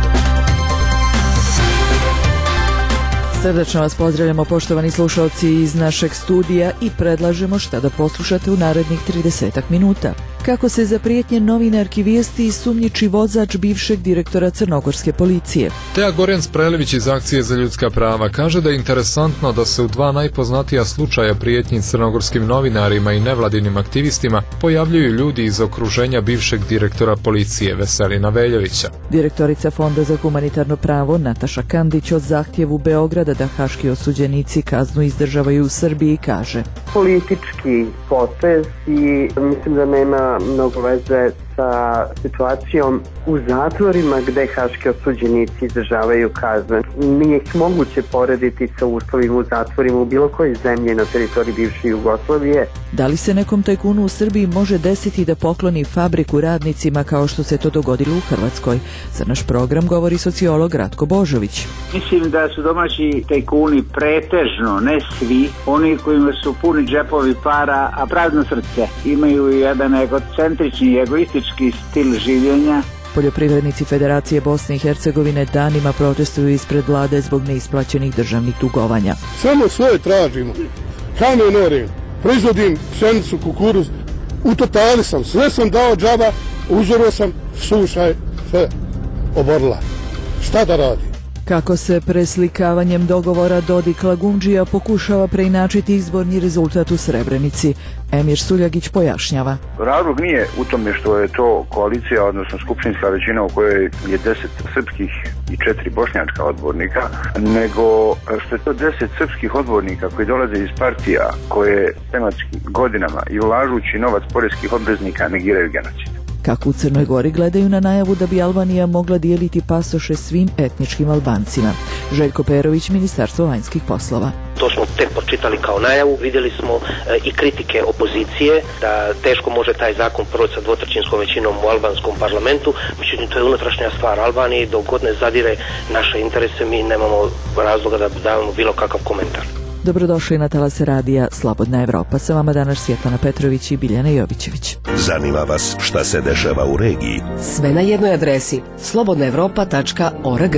Srdačno vas pozdravljamo, poštovani slušalci, iz našeg studija i predlažemo šta da poslušate u narednih tridesetak minuta. Kako se za prijetnje novinarki vijesti i sumnjiči vozač bivšeg direktora crnogorske policije. Teja Gorjan Sprelević iz Akcije za ljudska prava kaže da je interesantno da se u dva najpoznatija slučaja prijetnji crnogorskim novinarima i nevladinim aktivistima pojavljuju ljudi iz okruženja bivšeg direktora policije Veselina Veljovića. Direktorica Fonda za humanitarno pravo Nataša Kandić o zahtjevu Beograda da haški osuđenici kaznu izdržavaju u Srbiji kaže: Politički potez i mislim da nema mnogo veze sa situacijom u zatvorima gde haški osuđenici izdržavaju kazne. Nije ih moguće porediti sa uslovima u zatvorima u bilo kojoj zemlji na teritoriji bivše Jugoslavije. Da li se nekom tajkunu u Srbiji može desiti da pokloni fabriku radnicima kao što se to dogodilo u Hrvatskoj? Za naš program govori sociolog Ratko Božović. Mislim da su domaći tajkuni pretežno, ne svi, oni kojima su puni džepovi para, a prazno srce. Imaju jedan egocentrični i egoistički stil življenja. Poljoprivrednici Federacije Bosne i Hercegovine danima protestuju ispred vlade zbog neisplaćenih državnih dugovanja. Samo svoje tražimo. Kamen orem, proizvodim pšenicu, kukuruz, utotali sam, sve sam dao džaba, uzoro sam, sušaj, sve oborila. Šta da radi? Kako se preslikavanjem dogovora Dodik-Lagundžija pokušava preinačiti izborni rezultat u Srebrenici. Emir Suljagić pojašnjava. Razlog nije u tome što je to koalicija, odnosno skupštinska većina u kojoj je deset srpskih i četiri bošnjačka odbornika, nego što je to deset srpskih odbornika koji dolaze iz partija koje tematski godinama i ulažući novac poreskih obveznika negiraju genocid. Kako u Crnoj Gori gledaju na najavu da bi Albanija mogla dijeliti pasoše svim etničkim Albancima. Željko Perović, Ministarstvo vanjskih poslova. To smo tek pročitali kao najavu, vidjeli smo e, i kritike opozicije da teško može taj zakon proći sa dvotrećinskom većinom u albanskom parlamentu, međutim to je unutrašnja stvar Albanije, dok god ne zadire naše interese mi nemamo razloga da davamo bilo kakav komentar. Dobrodošli na talase radija Slobodna Evropa. Sa vama danas Svjetlana Petrović i Biljana Jovićević. Zanima vas šta se dešava u regiji? Sve na jednoj adresi slobodna evropa tačka org.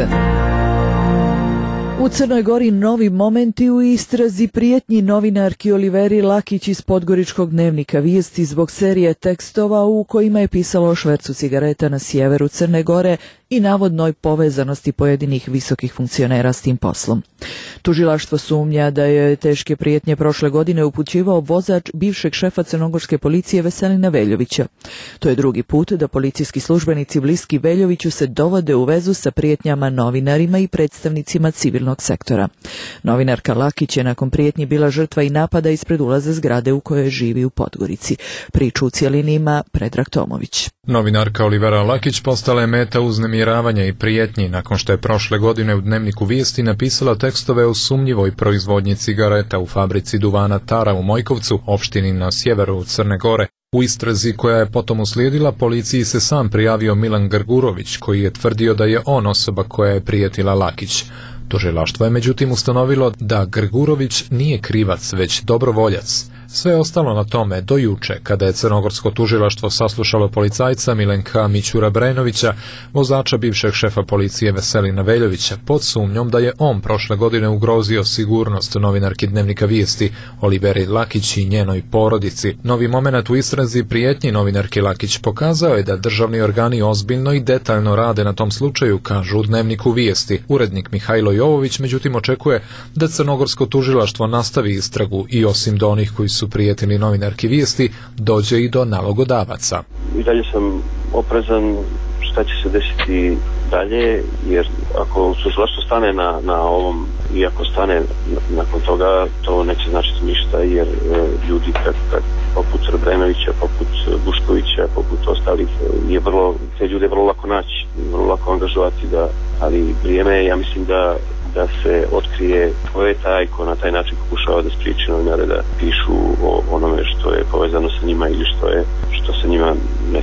U Crnoj Gori novi momenti u istrazi prijetnji novinarki Oliveri Lakić iz Podgoričkog dnevnika Vijesti zbog serije tekstova u kojima je pisalo o švercu cigareta na sjeveru Crne Gore i navodnoj povezanosti pojedinih visokih funkcionera s tim poslom. Tužilaštvo sumnja da je teške prijetnje prošle godine upućivao vozač bivšeg šefa crnogorske policije Veselina Veljovića. To je drugi put da policijski službenici bliski Veljoviću se dovode u vezu sa prijetnjama novinarima i predstavnicima civilnog sektora. Novinarka Lakić je nakon prijetnji bila žrtva i napada ispred ulaza zgrade u kojoj živi u Podgorici. Priču u cjelini ima Predrag Tomović. Novinarka Olivera Lakić postala je meta uznemiravanja i prijetnji nakon što je prošle godine u dnevniku Vijesti napisala tekstove o sumnjivoj proizvodnji cigareta u fabrici duvana Tara u Mojkovcu, opštini na sjeveru Crne Gore. U istrazi koja je potom uslijedila, policiji se sam prijavio Milan Grgurović, koji je tvrdio da je on osoba koja je prijetila Lakić. Tužilaštvo je međutim ustanovilo da Grgurović nije krivac, već dobrovoljac. Sve ostalo na tome do juče, kada je crnogorsko tužilaštvo saslušalo policajca Milenka Mićura Brenovića, vozača bivšeg šefa policije Veselina Veljovića, pod sumnjom da je on prošle godine ugrozio sigurnost novinarki dnevnika Vijesti Oliveri Lakić i njenoj porodici. Novi moment u istrazi prijetnji novinarki Lakić pokazao je da državni organi ozbiljno i detaljno rade na tom slučaju, kažu u dnevniku Vijesti. Urednik Mihajlo Jovović međutim očekuje da crnogorsko tužilaštvo nastavi istragu i osim do onih koji su prijetili novinarki Vijesti, dođe i do nalogodavaca. I dalje sam oprezan šta će se desiti dalje, jer ako tužilaštvo stane na, na ovom i ako stane nakon toga, to neće značiti ništa, jer e, ljudi kak, kak, poput Srebrenovića, poput Buškovića, poput ostalih, je vrlo, te ljude vrlo lako naći, vrlo lako angažovati, da, ali vrijeme, ja mislim da da se otkrije ko je taj ko na taj način pokušava da spriječi novinare da pišu o onome što je povezano sa njima ili što je što se njima ne sviđa.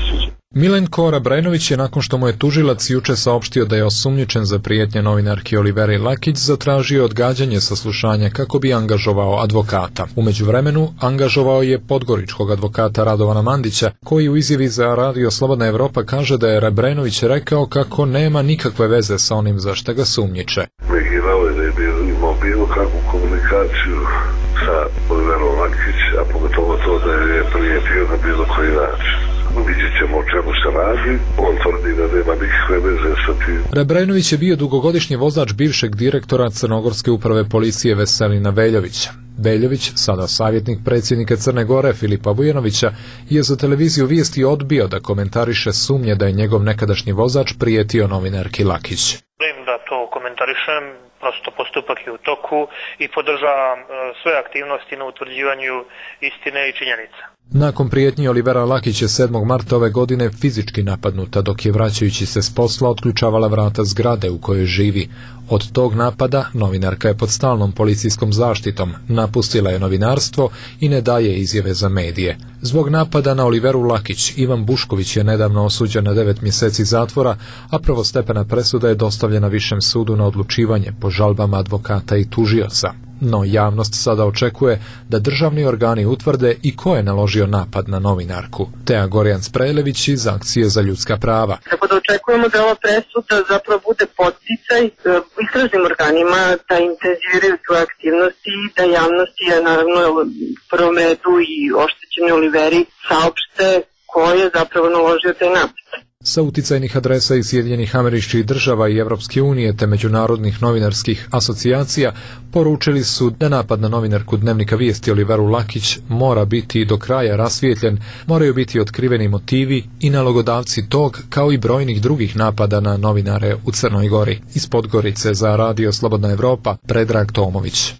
Milenko Rabrenović je nakon što mu je tužilac juče saopštio da je osumnjičen za prijetnje novinarki Oliveri Lakić zatražio odgađanje saslušanja kako bi angažovao advokata. U međuvremenu angažovao je podgoričkog advokata Radovana Mandića, koji u izjavi za Radio Slobodna Evropa kaže da je Rabrenović rekao kako nema nikakve veze sa onim za šta ga sumnjiče. Negirao je da je imao bilo kakvu komunikaciju sa Oliverom Lakić, a pogotovo to da je prijetio na bilo koji način. Vidjet ćemo o čemu se radi, on tvrdi da nema nikakve veze sa tim. Rabrenović je bio dugogodišnji vozač bivšeg direktora Crnogorske uprave policije Veselina Veljovića. Veljović, sada savjetnik predsjednika Crne Gore Filipa Vujanovića, je za televiziju Vijesti odbio da komentariše sumnje da je njegov nekadašnji vozač prijetio novinarki Lakić. Da to komentarišem, prosto postupak je u toku i podržavam sve aktivnosti na utvrđivanju istine i činjenica. Nakon prijetnji Olivera Lakić je sedmog marta ove godine fizički napadnuta dok je vraćajući se s posla otključavala vrata zgrade u kojoj živi. Od tog napada novinarka je pod stalnom policijskom zaštitom, napustila je novinarstvo i ne daje izjave za medije. Zbog napada na Oliveru Lakić, Ivan Bušković je nedavno osuđen na devet mjeseci zatvora, a prvostepena presuda je dostavljena Višem sudu na odlučivanje po žalbama advokata i tužioca. No javnost sada očekuje da državni organi utvrde i ko je naložio napad na novinarku. Teja Gorjan Sprelević iz Akcije za ljudska prava. Tako da očekujemo da ova presuda zapravo bude podsticaj istražnim organima da intenziviraju svoje aktivnosti i da javnosti, a naravno u prvom redu i oštećeni Oliveri, saopšte ko je zapravo naložio taj napad. Sa uticajnih adresa iz Sjedinjenih Američkih Država i Evropske unije te međunarodnih novinarskih asocijacija poručili su da napad na novinarku Dnevnika Vijesti Oliveru Lakić mora biti do kraja rasvijetljen, moraju biti otkriveni motivi i nalogodavci tog, kao i brojnih drugih napada na novinare u Crnoj Gori. Iz Podgorice za Radio Slobodna Evropa, Predrag Tomović.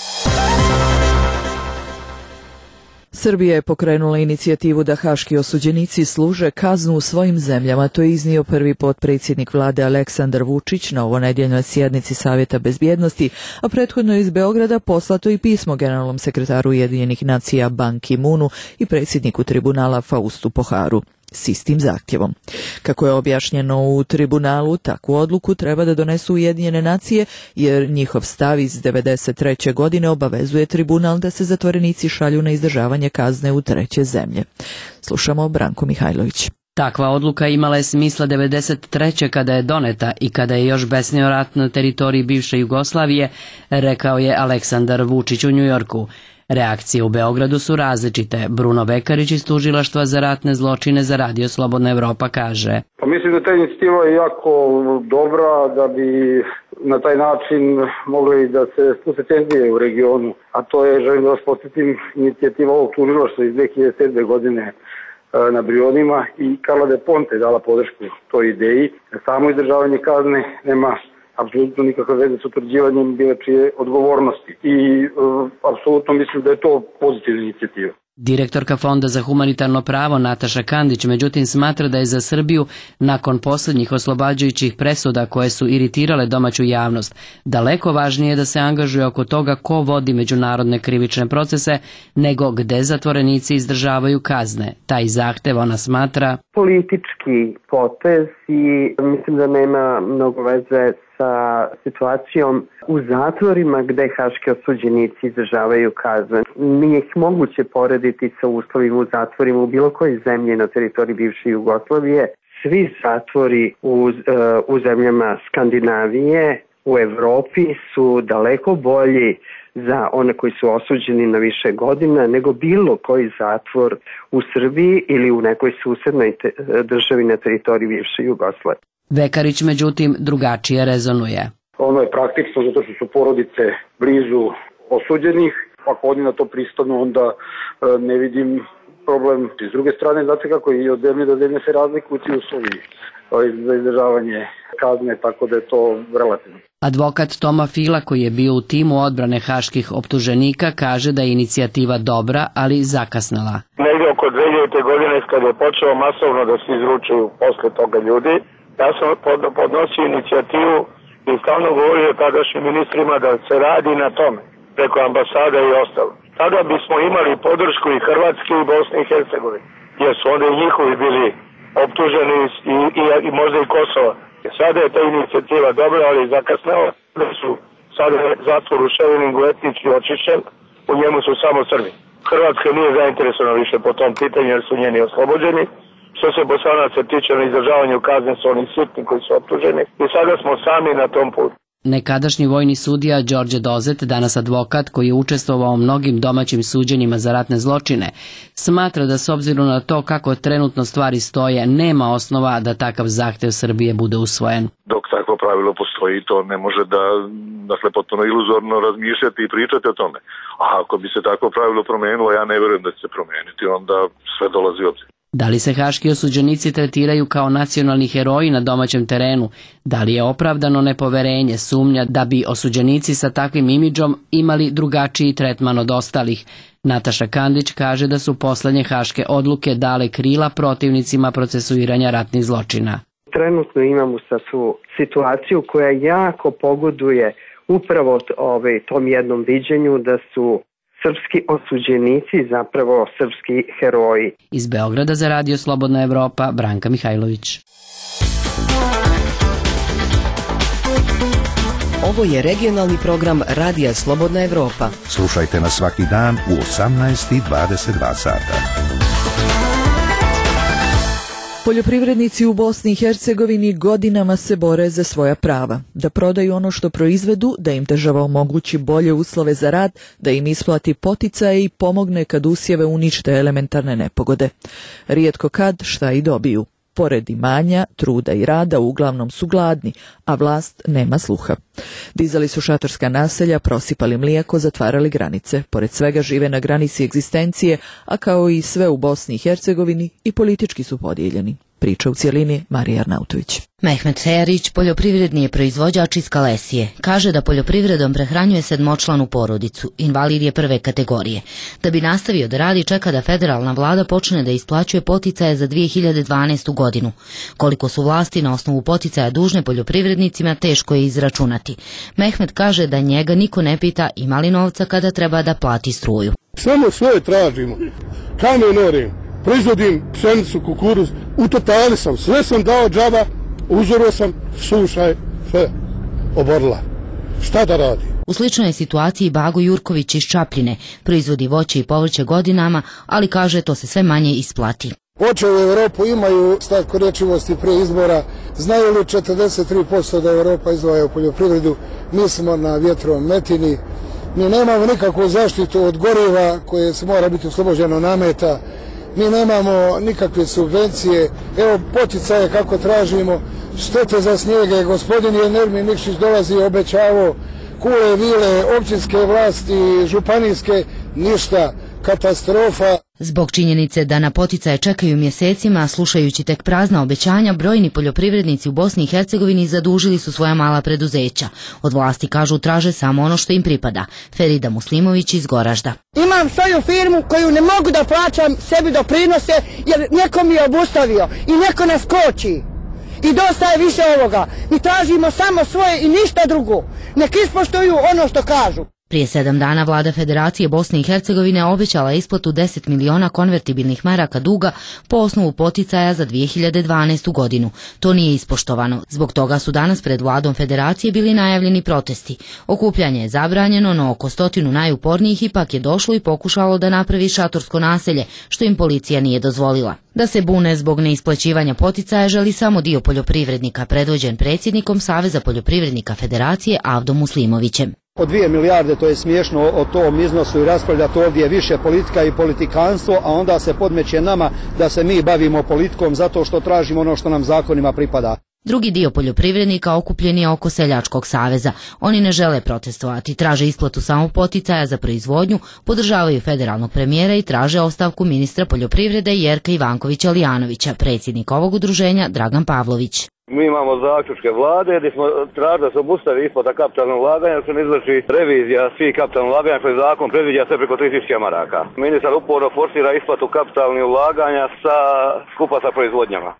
Srbija je pokrenula inicijativu da haški osuđenici služe kaznu u svojim zemljama, to je iznio prvi potpredsjednik vlade Aleksandar Vučić na ovonedjeljnoj sjednici Savjeta bezbjednosti, a prethodno iz Beograda poslato i pismo generalnom sekretaru Ujedinjenih nacija Ban Ki-moonu i predsjedniku tribunala Faustu Poharu s istim zahtjevom. Kako je objašnjeno u tribunalu, takvu odluku treba da donesu Ujedinjene nacije, jer njihov stav iz devedeset treće godine obavezuje tribunal da se zatvorenici šalju na izdržavanje kazne u treće zemlje. Slušamo Branko Mihajlović. Takva odluka imala je smisla devedeset treće kada je doneta i kada je još besnio rat na teritoriji bivše Jugoslavije, rekao je Aleksandar Vučić u Njujorku. Reakcije u Beogradu su različite. Bruno Vekarić iz Tužilaštva za ratne zločine za Radio Slobodna Evropa kaže. Pa mislim da ta inicijativa je jako dobra, da bi na taj način mogli da se spuste tenzije u regionu. A to je, želim da vas podsjetim, inicijativa ovog tužilaštva iz dve hiljade sedme godine na Brionima i Carla Del Ponte je dala podršku toj ideji. Samo izdržavanje kazne nema apsolutno nikakve veze s utvrđivanjem bilo čije odgovornosti i uh, apsolutno mislim da je to pozitivna inicijativa. Direktorka Fonda za humanitarno pravo Nataša Kandić međutim smatra da je za Srbiju, nakon posljednjih oslobađajućih presuda koje su iritirale domaću javnost, daleko važnije da se angažuje oko toga ko vodi međunarodne krivične procese nego gde zatvorenici izdržavaju kazne. Taj zahtev ona smatra politički potez i mislim da nema mnogo veze sa situacijom u zatvorima gde haški osuđenici izdržavaju kazne. Nije ih moguće porediti sa uslovima u zatvorima u bilo kojoj zemlji na teritoriji bivše Jugoslavije. Svi zatvori u, u zemljama Skandinavije, u Evropi su daleko bolji za one koji su osuđeni na više godina nego bilo koji zatvor u Srbiji ili u nekoj susednoj te, državi na teritoriji bivše Jugoslavije. Vekarić međutim drugačije rezonuje. Ono je praktično zato što su porodice blizu osuđenih, ako oni na to pristanu onda ne vidim problem. S druge strane, znate kako i od zemlje do zemlje se razlikuju ti uslovi za izdržavanje kazne, tako da je to relativno. Advokat Toma Fila, koji je bio u timu odbrane haških optuženika, kaže da je inicijativa dobra, ali zakasnala. Negdje oko dve hiljade godine kada je počeo masovno da se izručuju posle toga ljudi, ja sam podnosio inicijativu i stalno govorio tadašnjim ministrima da se radi na tome, preko ambasada i ostalo. Tada bismo imali podršku i Hrvatske i Bosne i Hercegovine, jer su onda i njihovi bili optuženi i, i, i možda i Kosova. Sada je ta inicijativa dobra, ali zakasnela da su sada zatvor u Ševiningu etnički očišćen, u njemu su samo Srbi. Hrvatska nije zainteresovana više po tom pitanju jer su njeni oslobođeni. Što se Bosanaca tiče na izdržavanju kazne su oni sitni koji su optuženi i sada smo sami na tom putu. Nekadašnji vojni sudija Đorđe Dozet, danas advokat koji je učestvovao u mnogim domaćim suđenjima za ratne zločine, smatra da s obzirom na to kako trenutno stvari stoje, nema osnova da takav zahtev Srbije bude usvojen. Dok takvo pravilo postoji, to ne može da, dakle, potpuno iluzorno razmišljati i pričati o tome. A ako bi se takvo pravilo promenilo, ja ne verujem da će se promeniti, onda sve dolazi u obzir. Da li se haški osuđenici tretiraju kao nacionalni heroji na domaćem terenu? Da li je opravdano nepoverenje, sumnja da bi osuđenici sa takvim imidžom imali drugačiji tretman od ostalih? Nataša Kandić kaže da su poslednje haške odluke dale krila protivnicima procesuiranja ratnih zločina. Trenutno imamo sad tu situaciju koja jako pogoduje upravo ovaj, tom jednom viđenju da su srpski osuđenici zapravo srpski heroji. Iz Beograda za Radio Slobodna Evropa, Branka Mihajlović. Ovo je regionalni program Radija Slobodna Evropa. Slušajte nas svaki dan u osamnaest i dvadeset dva sata. Poljoprivrednici u Bosni i Hercegovini godinama se bore za svoja prava, da prodaju ono što proizvedu, da im država omogući bolje uslove za rad, da im isplati poticaje i pomogne kad usjeve unište elementarne nepogode. Rijetko kad šta i dobiju. Pored imanja, truda i rada uglavnom su gladni, a vlast nema sluha. Dizali su šatorska naselja, prosipali mlijeko, zatvarali granice. Pored svega žive na granici egzistencije, a kao i sve u Bosni i Hercegovini i politički su podijeljeni. Priča u cjelini Marija Arnautović. Mehmet Sejarić, poljoprivredni je proizvođač iz Kalesije. Kaže da poljoprivredom prehranjuje sedmočlanu porodicu, invalid je prve kategorije. Da bi nastavio da radi, čeka da federalna vlada počne da isplaćuje poticaje za dvije hiljade dvanaestu. godinu. Koliko su vlasti na osnovu poticaja dužne poljoprivrednicima, teško je izračunati. Mehmet kaže da njega niko ne pita ima li novca kada treba da plati struju. Samo svoje tražimo. Kamen orim, proizvodim pšenicu, kukuruz, u totali sam, sve sam dao džaba, uzoro sam, sušaj, sve, oborila. Šta da radi? U sličnoj je situaciji Bago Jurković iz Čapljine, proizvodi voće i povrće godinama, ali kaže to se sve manje isplati. Voće u Evropu imaju slatkorečivosti pre izbora, znaju li četrdeset tri posto da Evropa izdvaja u poljoprivredu, mi smo na vjetrovom metini, mi nemamo nikakvu zaštitu od goriva koje se mora biti oslobođeno nameta, mi nemamo nikakve subvencije, evo poticaje kako tražimo, štete za snijege, gospodin Nermin Nikšić dolazi i obećavao kule, vile, općinske vlasti, županijske, ništa, katastrofa. Zbog činjenice da na poticaje čekaju mjesecima, slušajući tek prazna obećanja, brojni poljoprivrednici u Bosni i Hercegovini zadužili su svoja mala preduzeća. Od vlasti kažu traže samo ono što im pripada. Ferida Muslimović iz Goražda. Imam svoju firmu koju ne mogu da plaćam sebi doprinose jer neko mi je obustavio i neko nas koči. I dosta je više ovoga. Mi tražimo samo svoje i ništa drugo. Nek ispoštuju ono što kažu. Prije sedam dana vlada Federacije Bosne i Hercegovine obećala isplatu deset miliona konvertibilnih maraka duga po osnovu poticaja za dvije hiljade dvanaestu. godinu. To nije ispoštovano. Zbog toga su danas pred vladom Federacije bili najavljeni protesti. Okupljanje je zabranjeno, no oko stotinu najupornijih ipak je došlo i pokušalo da napravi šatorsko naselje, što im policija nije dozvolila. Da se bune zbog neisplaćivanja poticaja želi samo dio poljoprivrednika, predvođen predsjednikom Saveza poljoprivrednika Federacije Avdom Muslimovićem. Po dvije milijarde, to je smiješno o tom iznosu i raspravljati ovdje je više politika i politikanstvo, a onda se podmeće nama da se mi bavimo politikom zato što tražimo ono što nam zakonima pripada. Drugi dio poljoprivrednika okupljen je oko Seljačkog saveza. Oni ne žele protestovati, traže isplatu samo poticaja za proizvodnju, podržavaju federalnog premijera i traže ostavku ministra poljoprivrede Jerka Ivankovića Lijanovića, predsjednik ovog udruženja Dragan Pavlović. Mi imamo zaključke vlade gdje smo tražili da se obustavi isplata kapitalnog ulaganja, da se ne izvrši revizija svih kapitalnog ulaganja koji zakon predviđa sve preko tri tisuće maraka. Ministar uporno forsira isplatu kapitalnih ulaganja sa skupa sa proizvodnjama.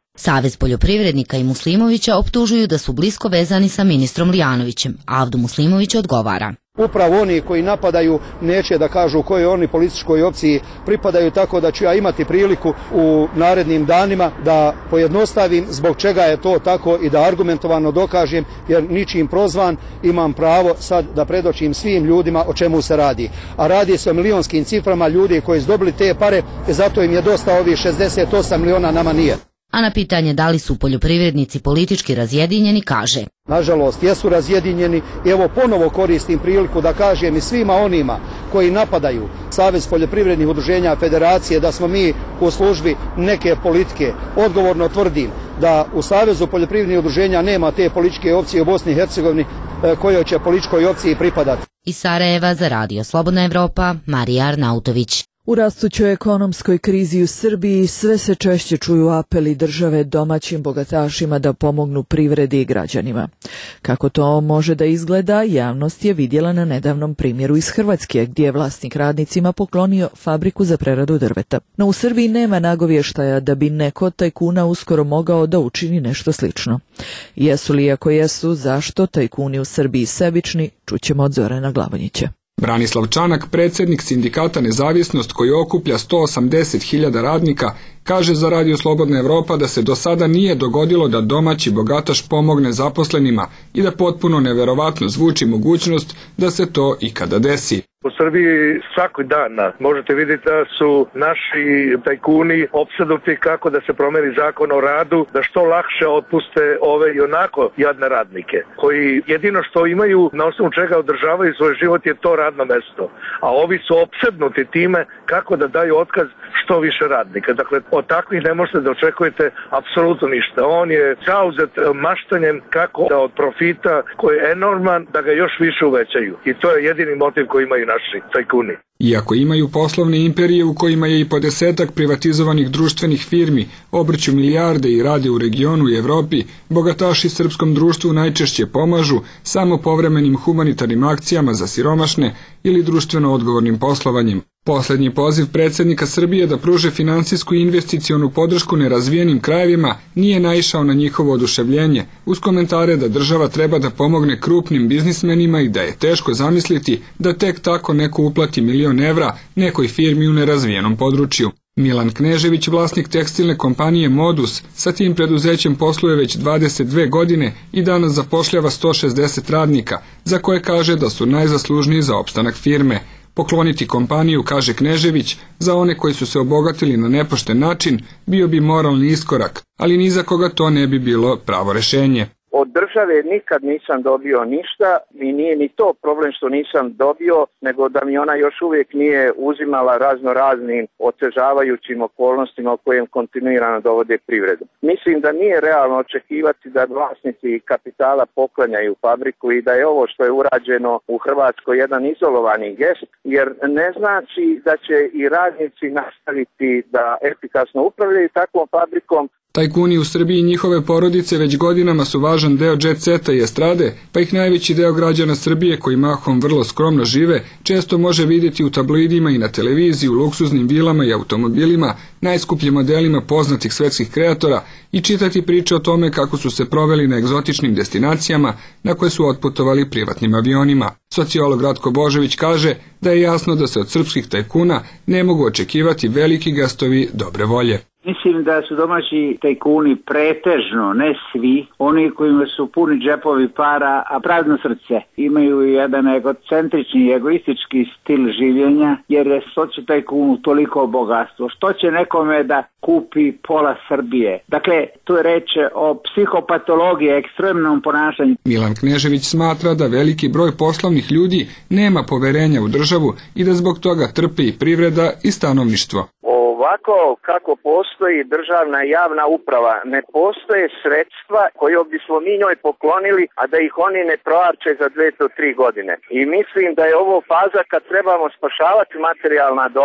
Savez poljoprivrednika i Muslimovića optužuju da su blisko vezani sa ministrom Lijanovićem. Avdo Muslimović odgovara. Upravo oni koji napadaju neće da kažu kojoj oni političkoj opciji pripadaju, tako da ću ja imati priliku u narednim danima da pojednostavim zbog čega je to tako i da argumentovano dokažem, jer ničim prozvan imam pravo sad da predočim svim ljudima o čemu se radi. A radi se o milionskim ciframa ljudi koji su dobili te pare i zato im je dosta ovih šezdeset osam miliona, nama nije. A na pitanje da li su poljoprivrednici politički razjedinjeni kaže: Nažalost, jesu razjedinjeni i evo ponovo koristim priliku da kažem i svima onima koji napadaju Savez poljoprivrednih udruženja Federacije da smo mi u službi neke politike. Odgovorno tvrdim da u Savezu poljoprivrednih udruženja nema te političke opcije u Bosni i Hercegovini kojoj će političkoj opciji pripadati. Iz Sarajeva za Radio Slobodna Evropa, Marija Arnautović. U rastućoj ekonomskoj krizi u Srbiji sve se češće čuju apeli države domaćim bogatašima da pomognu privredi i građanima. Kako to može da izgleda, javnost je vidjela na nedavnom primjeru iz Hrvatske, gdje je vlasnik radnicima poklonio fabriku za preradu drveta. No u Srbiji nema nagovještaja da bi neko od tajkuna uskoro mogao da učini nešto slično. Jesu li, ako jesu, zašto tajkuni u Srbiji sebični, čućemo od Zorana Glavonjića. Branislav Čanak, predsjednik sindikata Nezavisnost koji okuplja sto osamdeset hiljada radnika, kaže za Radio Slobodna Evropa da se do sada nije dogodilo da domaći bogataš pomogne zaposlenima i da potpuno neverovatno zvuči mogućnost da se to ikada desi. U Srbiji svaki dan možete vidjeti da su naši tajkuni opsednuti kako da se promeni zakon o radu, da što lakše otpuste ove i onako jadne radnike, koji jedino što imaju na osnovu čega održavaju svoj život je to radno mesto. A ovi su opsednuti time kako da daju otkaz što više radnika. Dakle, od takvih ne možete da očekujete apsolutno ništa. On je zauzet maštanjem kako da od profita koji je enorman da ga još više uvećaju. I to je jedini motiv koji imaju naši tajkuni. Iako imaju poslovne imperije u kojima je i po desetak privatizovanih društvenih firmi, obrću milijarde i rade u regionu i Evropi, bogataši srpskom društvu najčešće pomažu samo povremenim humanitarnim akcijama za siromašne ili društveno odgovornim poslovanjem. Poslednji poziv predsjednika Srbije da pruže finansijsku i investicionu podršku nerazvijenim krajevima nije naišao na njihovo oduševljenje, uz komentare da država treba da pomogne krupnim biznismenima i da je teško zamisliti da tek tako neko uplati milion evra nekoj firmi u nerazvijenom području. Milan Knežević, vlasnik tekstilne kompanije Modus, sa tim preduzećem posluje već dvadeset dve godine i danas zapošljava sto šezdeset radnika, za koje kaže da su najzaslužniji za opstanak firme. Pokloniti kompaniju, kaže Knežević, za one koji su se obogatili na nepošten način, bio bi moralni iskorak, ali ni za koga to ne bi bilo pravo rešenje. Od države nikad nisam dobio ništa i nije ni to problem što nisam dobio, nego da mi ona još uvijek nije uzimala razno raznim otežavajućim okolnostima u kojem kontinuirano dovode privredu. Mislim da nije realno očekivati da vlasnici kapitala poklanjaju fabriku i da je ovo što je urađeno u Hrvatskoj jedan izolovani gest, jer ne znači da će i radnici nastaviti da efikasno upravljaju takvom fabrikom. Tajkuni u Srbiji i njihove porodice već godinama su važan deo jet seta i estrade, pa ih najveći deo građana Srbije koji mahom vrlo skromno žive često može vidjeti u tabloidima i na televiziji, u luksuznim vilama i automobilima, najskupljim modelima poznatih svetskih kreatora i čitati priče o tome kako su se proveli na egzotičnim destinacijama na koje su otputovali privatnim avionima. Sociolog Ratko Božović kaže da je jasno da se od srpskih tajkuna ne mogu očekivati veliki gastovi dobre volje. Mislim da su domaći tajkuni pretežno, ne svi, oni kojima su puni džepovi para, a prazno srce. Imaju jedan egocentrični i egoistički stil življenja, jer je što će tajkunu toliko bogatstvo. Što će nekome da kupi pola Srbije? Dakle, tu je reč o psihopatologiji, ekstremnom ponašanju. Milan Knežević smatra da veliki broj poslovnih ljudi nema poverenja u državu i da zbog toga trpi i privreda i stanovništvo. Ovako kako postoji državna javna uprava, ne postoje sredstva koje bismo mi njoj poklonili, a da ih oni ne proarče za dve do tri godine. I mislim da je ovo faza kad trebamo spašavati materijalna dobra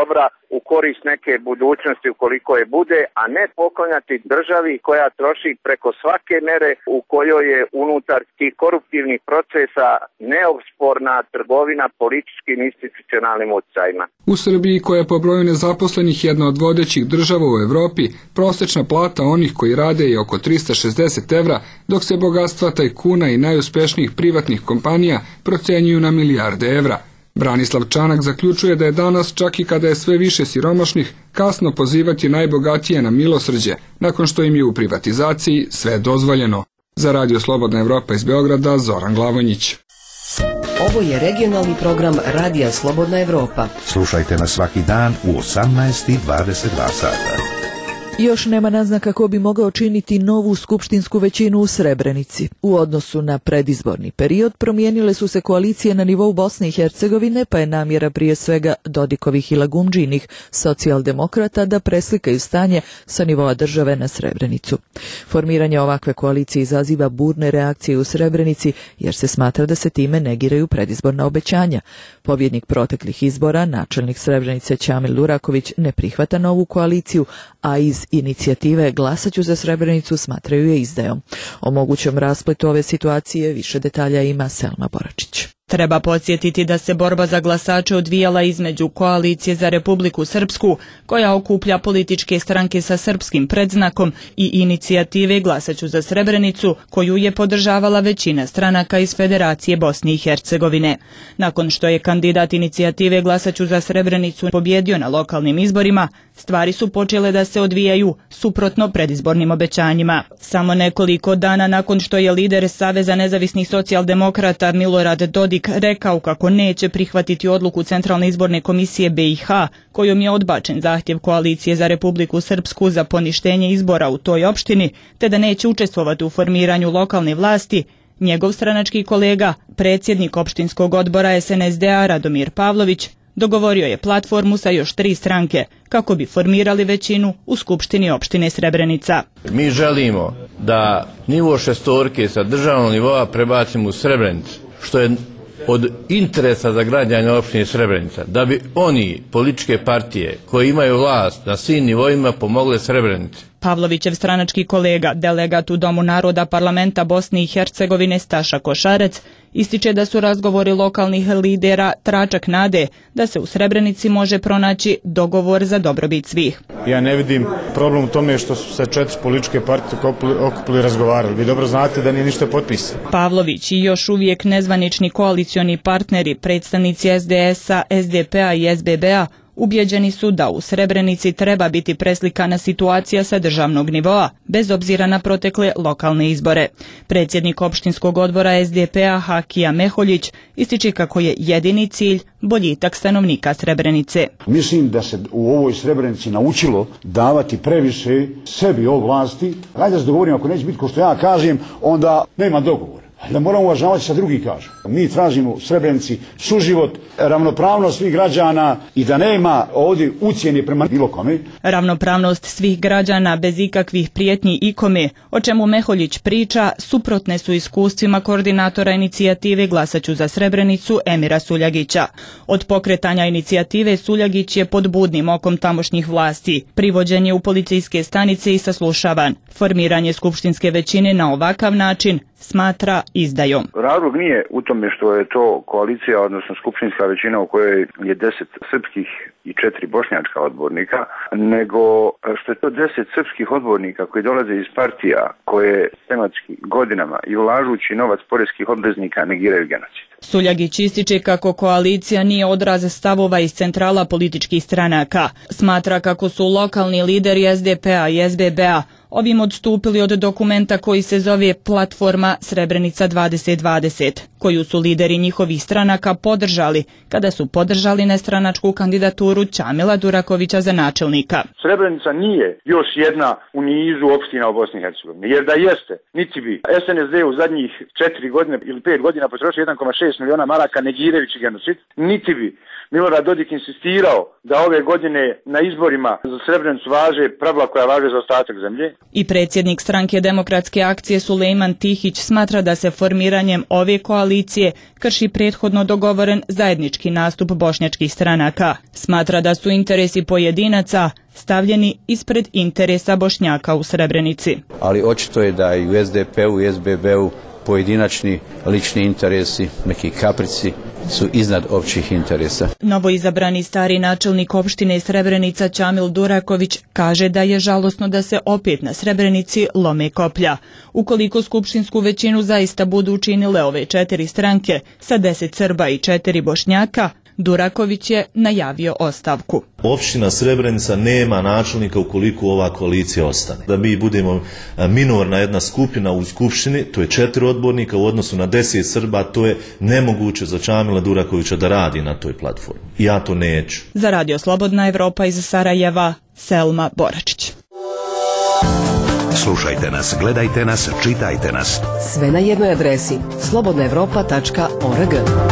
u korist neke budućnosti ukoliko je bude, a ne poklanjati državi koja troši preko svake mere u kojoj je unutar tih koruptivnih procesa neosporna trgovina političkim institucionalnim utjecajima. U Srbiji, koja je po broju nezaposlenih jedna od vodećih država u Evropi, prosečna plata onih koji rade je oko trista šezdeset evra, dok se bogatstva tajkuna i najuspešnijih privatnih kompanija procenjuju na milijarde evra. Branislav Čanak zaključuje da je danas, čak i kada je sve više siromašnih, kasno pozivati najbogatije na milosrđe, nakon što im je u privatizaciji sve dozvoljeno. Za Radio Slobodna Evropa iz Beograda, Zoran Glavonjić. Ovo je regionalni program Radija Slobodna Evropa. Slušajte nas svaki dan u osamnaest i dvadeset dva sata. Još nema naznaka ko bi mogao činiti novu skupštinsku većinu u Srebrenici. U odnosu na predizborni period promijenile su se koalicije na nivou Bosne i Hercegovine, pa je namjera prije svega Dodikovih i Lagumdžinih socijaldemokrata da preslikaju stanje sa nivoa države na Srebrenicu. Formiranje ovakve koalicije izaziva burne reakcije u Srebrenici jer se smatra da se time negiraju predizborna obećanja. Pobjednik proteklih izbora, načelnik Srebrenice Ćamil Duraković, ne prihvata novu koaliciju, a iz inicijative Glasaću za Srebrenicu smatraju je izdajom. O mogućem raspletu ove situacije više detalja ima Selma Boračić. Treba podsjetiti da se borba za glasače odvijala između Koalicije za Republiku Srpsku, koja okuplja političke stranke sa srpskim predznakom, i inicijative Glasaću za Srebrenicu, koju je podržavala većina stranaka iz Federacije Bosne i Hercegovine. Nakon što je kandidat inicijative Glasaću za Srebrenicu pobjedio na lokalnim izborima, stvari su počele da se odvijaju suprotno predizbornim obećanjima. Samo nekoliko dana nakon što je lider Saveza nezavisnih socijaldemokrata Milorad Dodik rekao kako neće prihvatiti odluku Centralne izborne komisije B i H, kojom je odbačen zahtjev Koalicije za Republiku Srpsku za poništenje izbora u toj opštini, te da neće učestvovati u formiranju lokalne vlasti, njegov stranački kolega, predsjednik opštinskog odbora S N S D A Radomir Pavlović, dogovorio je platformu sa još tri stranke kako bi formirali većinu u Skupštini opštine Srebrenica. Mi želimo da nivo šestorke sa državnog nivoa prebacimo u Srebrenicu, što je od interesa za građane opštine Srebrenica, da bi oni, političke partije koji imaju vlast na svim nivoima, pomogle Srebrenici. Pavlovićev stranački kolega, delegat u Domu naroda parlamenta Bosne i Hercegovine Staša Košarec, ističe da su razgovori lokalnih lidera tračak nade da se u Srebrenici može pronaći dogovor za dobrobit svih. Ja ne vidim problem u tome što su se četiri političke partije okupili i razgovarali. Vi dobro znate da nije ništa potpisano. Pavlović i još uvijek nezvanični koalicioni partneri, predstavnici S D S-a, S D P-a i S B B-a, ubjeđeni su da u Srebrenici treba biti preslikana situacija sa državnog nivoa, bez obzira na protekle lokalne izbore. Predsjednik opštinskog odbora S D P-a Hakija Meholjić ističe kako je jedini cilj boljitak stanovnika Srebrenice. Mislim da se u ovoj Srebrenici naučilo davati previše sebi o vlasti. Hajde da se dogovorimo, ako neće biti ko što ja kažem, onda nema dogovora. Da moramo uvažavati šta drugi kažu. Mi tražimo u Srebrenici suživot, ravnopravnost svih građana i da nema ovdje ucjene prema bilo kome. Ravnopravnost svih građana bez ikakvih prijetnji ikome, o čemu Meholjić priča, suprotne su iskustvima koordinatora inicijative Glasaću za Srebrenicu Emira Suljagića. Od pokretanja inicijative Suljagić je pod budnim okom tamošnjih vlasti, privođen je u policijske stanice i saslušavan. Formiranje skupštinske većine na ovakav način smatra izdajom. Razlog nije u tome što je to koalicija, odnosno skupštinska većina u kojoj je deset srpskih i četiri bošnjačka odbornika, nego što je to deset srpskih odbornika koji dolaze iz partija koje tematski godinama i ulažući novac poreskih obveznika negiraju genocid. Suljagić ističe kako koalicija nije odraz stavova iz centrala političkih stranaka. Smatra kako su lokalni lideri S D P-a i S B B-a ovim odstupili od dokumenta koji se zove Platforma Srebrenica dvadeset dvadeset, koju su lideri njihovih stranaka podržali kada su podržali nestranačku kandidaturu Ćamila Durakovića za načelnika. Srebrenica nije još jedna u nizu opština u Bosni i Hercegovini, jer da jeste, niti bi S N S D u zadnjih četiri godine ili pet godina potrošio jedan zarez šest miliona maraka negirajući genocid, niti bi Milorad Dodik insistirao da ove godine na izborima za Srebrenicu važe pravila koja važe za ostatak zemlje. I predsjednik stranke Demokratske akcije Sulejman Tihić smatra da se formiranjem ove koalicije krši prethodno dogovoren zajednički nastup bošnjačkih stranaka. Smatra da su interesi pojedinaca stavljeni ispred interesa Bošnjaka u Srebrenici. Ali očito je da i u es de pe u i es be be-u pojedinačni lični interesi, neki kaprici su iznad općih interesa. Novoizabrani stari načelnik opštine Srebrenica Ćamil Duraković kaže da je žalosno da se opet na Srebrenici lome koplja. Ukoliko skupštinsku većinu zaista budu učinile ove četiri stranke sa deset Srba i četiri Bošnjaka, Duraković je najavio ostavku. Opština Srebrenica nema načelnika ukoliko ova koalicija ostane. Da mi budemo minorna jedna skupina u skupštini, to je četiri odbornika u odnosu na deset Srba, to je nemoguće za Ćamila Durakovića da radi na toj platformi. I ja to neću. Za Radio Slobodna Evropa iz Sarajeva, Selma Boračić. Slušajte nas, gledajte nas, čitajte nas. Sve na jednoj adresi slobodna evropa tačka org.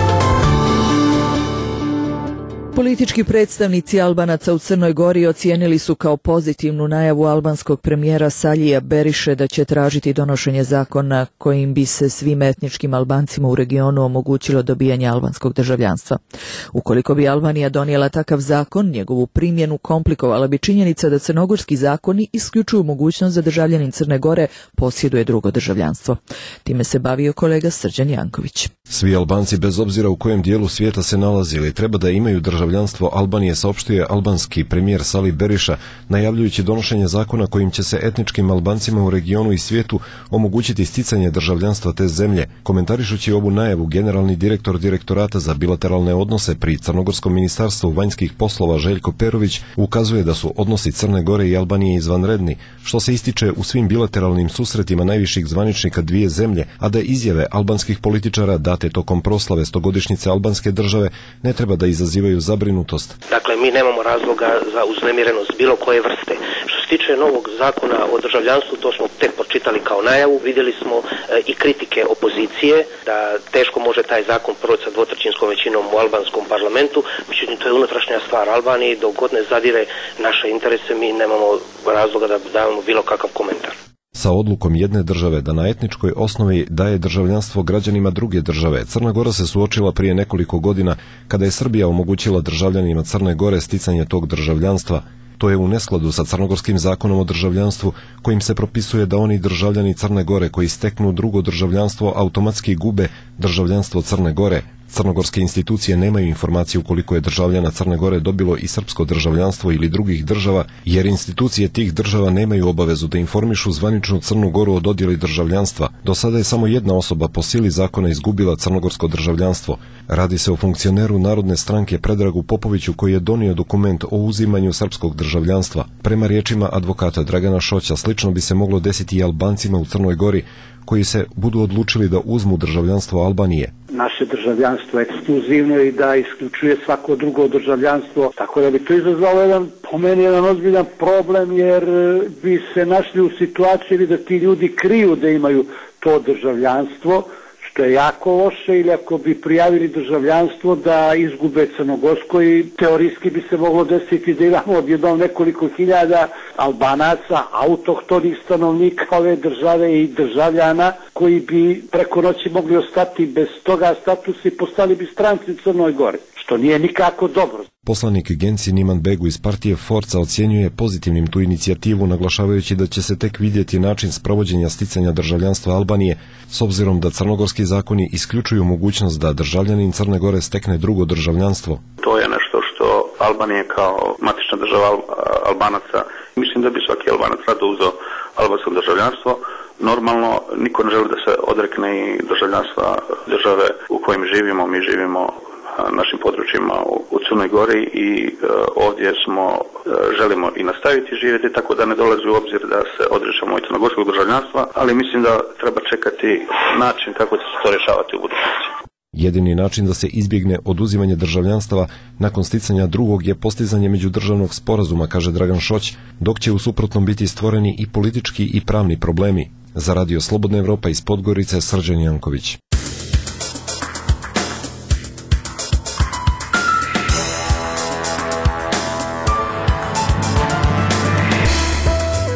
Politički predstavnici Albanaca u Crnoj Gori ocijenili su kao pozitivnu najavu albanskog premijera Salija Beriše da će tražiti donošenje zakona kojim bi se svim etničkim Albancima u regionu omogućilo dobijanje albanskog državljanstva. Ukoliko bi Albanija donijela takav zakon, njegovu primjenu komplikovala bi činjenica da crnogorski zakoni isključuju mogućnost da državljanin Crne Gore posjeduje drugo državljanstvo. Time se bavio kolega Srđan Janković. Svi Albanci, bez obzira u kojem dijelu svijeta se nalazili, treba da imaju državljanstvo Albanije, saopštio albanski premijer Sali Beriša, najavljujući donošenje zakona kojim će se etničkim Albancima u regionu i svijetu omogućiti sticanje državljanstva te zemlje. Komentarišući ovu najavu, generalni direktor Direktorata za bilateralne odnose pri Crnogorskom ministarstvu vanjskih poslova Željko Perović ukazuje da su odnosi Crne Gore i Albanije izvanredni, što se ističe u svim bilateralnim susretima najviših zvaničnika dvije zemlje, a da izjave albanskih političara date tokom proslave stogodišnjice albanske države ne treba da izazivaju zabrinutost. Dakle, mi nemamo razloga za uznemirenost bilo koje vrste. Što se tiče novog zakona o državljanstvu, to smo tek pročitali kao najavu. Vidjeli smo e, i kritike opozicije da teško može taj zakon proći sa dvotrećinskom većinom u albanskom parlamentu. Međutim, to je unutrašnja stvar Albanije. Dok god ne zadire naše interese, mi nemamo razloga da dajemo bilo kakav komentar. Sa odlukom jedne države da na etničkoj osnovi daje državljanstvo građanima druge države, Crna Gora se suočila prije nekoliko godina kada je Srbija omogućila državljanima Crne Gore sticanje tog državljanstva. To je u neskladu sa crnogorskim zakonom o državljanstvu kojim se propisuje da oni državljani Crne Gore koji steknu drugo državljanstvo automatski gube državljanstvo Crne Gore. Crnogorske institucije nemaju informaciju koliko je državljana Crne Gore dobilo i srpsko državljanstvo ili drugih država, jer institucije tih država nemaju obavezu da informišu zvaničnu Crnu Goru o dodjeli državljanstva. Do sada je samo jedna osoba po sili zakona izgubila crnogorsko državljanstvo. Radi se o funkcioneru Narodne stranke Predragu Popoviću koji je donio dokument o uzimanju srpskog državljanstva. Prema riječima advokata Dragana Šoća, slično bi se moglo desiti i Albancima u Crnoj Gori koji se budu odlučili da uzmu državljanstvo Albanije. Naše državljanstvo je ekskluzivno i da isključuje svako drugo državljanstvo, tako da bi to izazvalo jedan, po meni, jedan ozbiljan problem, jer bi se našli u situaciji da ti ljudi kriju da imaju to državljanstvo, što je jako loše, ili ako bi prijavili državljanstvo da izgube crnogorsko i teorijski bi se moglo desiti da imamo odjednom nekoliko hiljada Albanaca, autohtonih stanovnika ove države i državljana koji bi preko noći mogli ostati bez toga statusa i postali bi stranci u Crnoj Gori, što nije nikako dobro. Poslanik Genci Niman Begu iz partije Forca ocjenjuje pozitivnim tu inicijativu, naglašavajući da će se tek vidjeti način sprovođenja sticanja državljanstva Albanije, s obzirom da crnogorski zakoni isključuju mogućnost da državljanin Crne Gore stekne drugo državljanstvo. To je nešto što Albanija kao matična država Albanaca, mislim da bi svaki Albanac rado uzeo albansko državljanstvo. Normalno, niko ne želi da se odrekne i državljanstva države u kojim živimo. Mi živimo našim područjima u Crnoj Gori i e, ovdje smo, e, želimo i nastaviti živjeti, tako da ne dolazi u obzir da se odričemo i crnogorskog državljanstva, ali mislim da treba čekati način kako će se to rješavati u budućnosti. Jedini način da se izbjegne oduzimanje državljanstava nakon sticanja drugog je postizanje međudržavnog sporazuma, kaže Dragan Šoć, dok će u suprotnom biti stvoreni i politički i pravni problemi. Za Radio Slobodna Evropa iz Podgorice, Srđan Janković.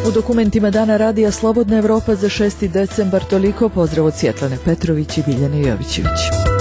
U dokumentima Dana radija Slobodna Evropa za šesti decembar toliko. Pozdrav od Svjetlane Petrović i Biljane Jovićević.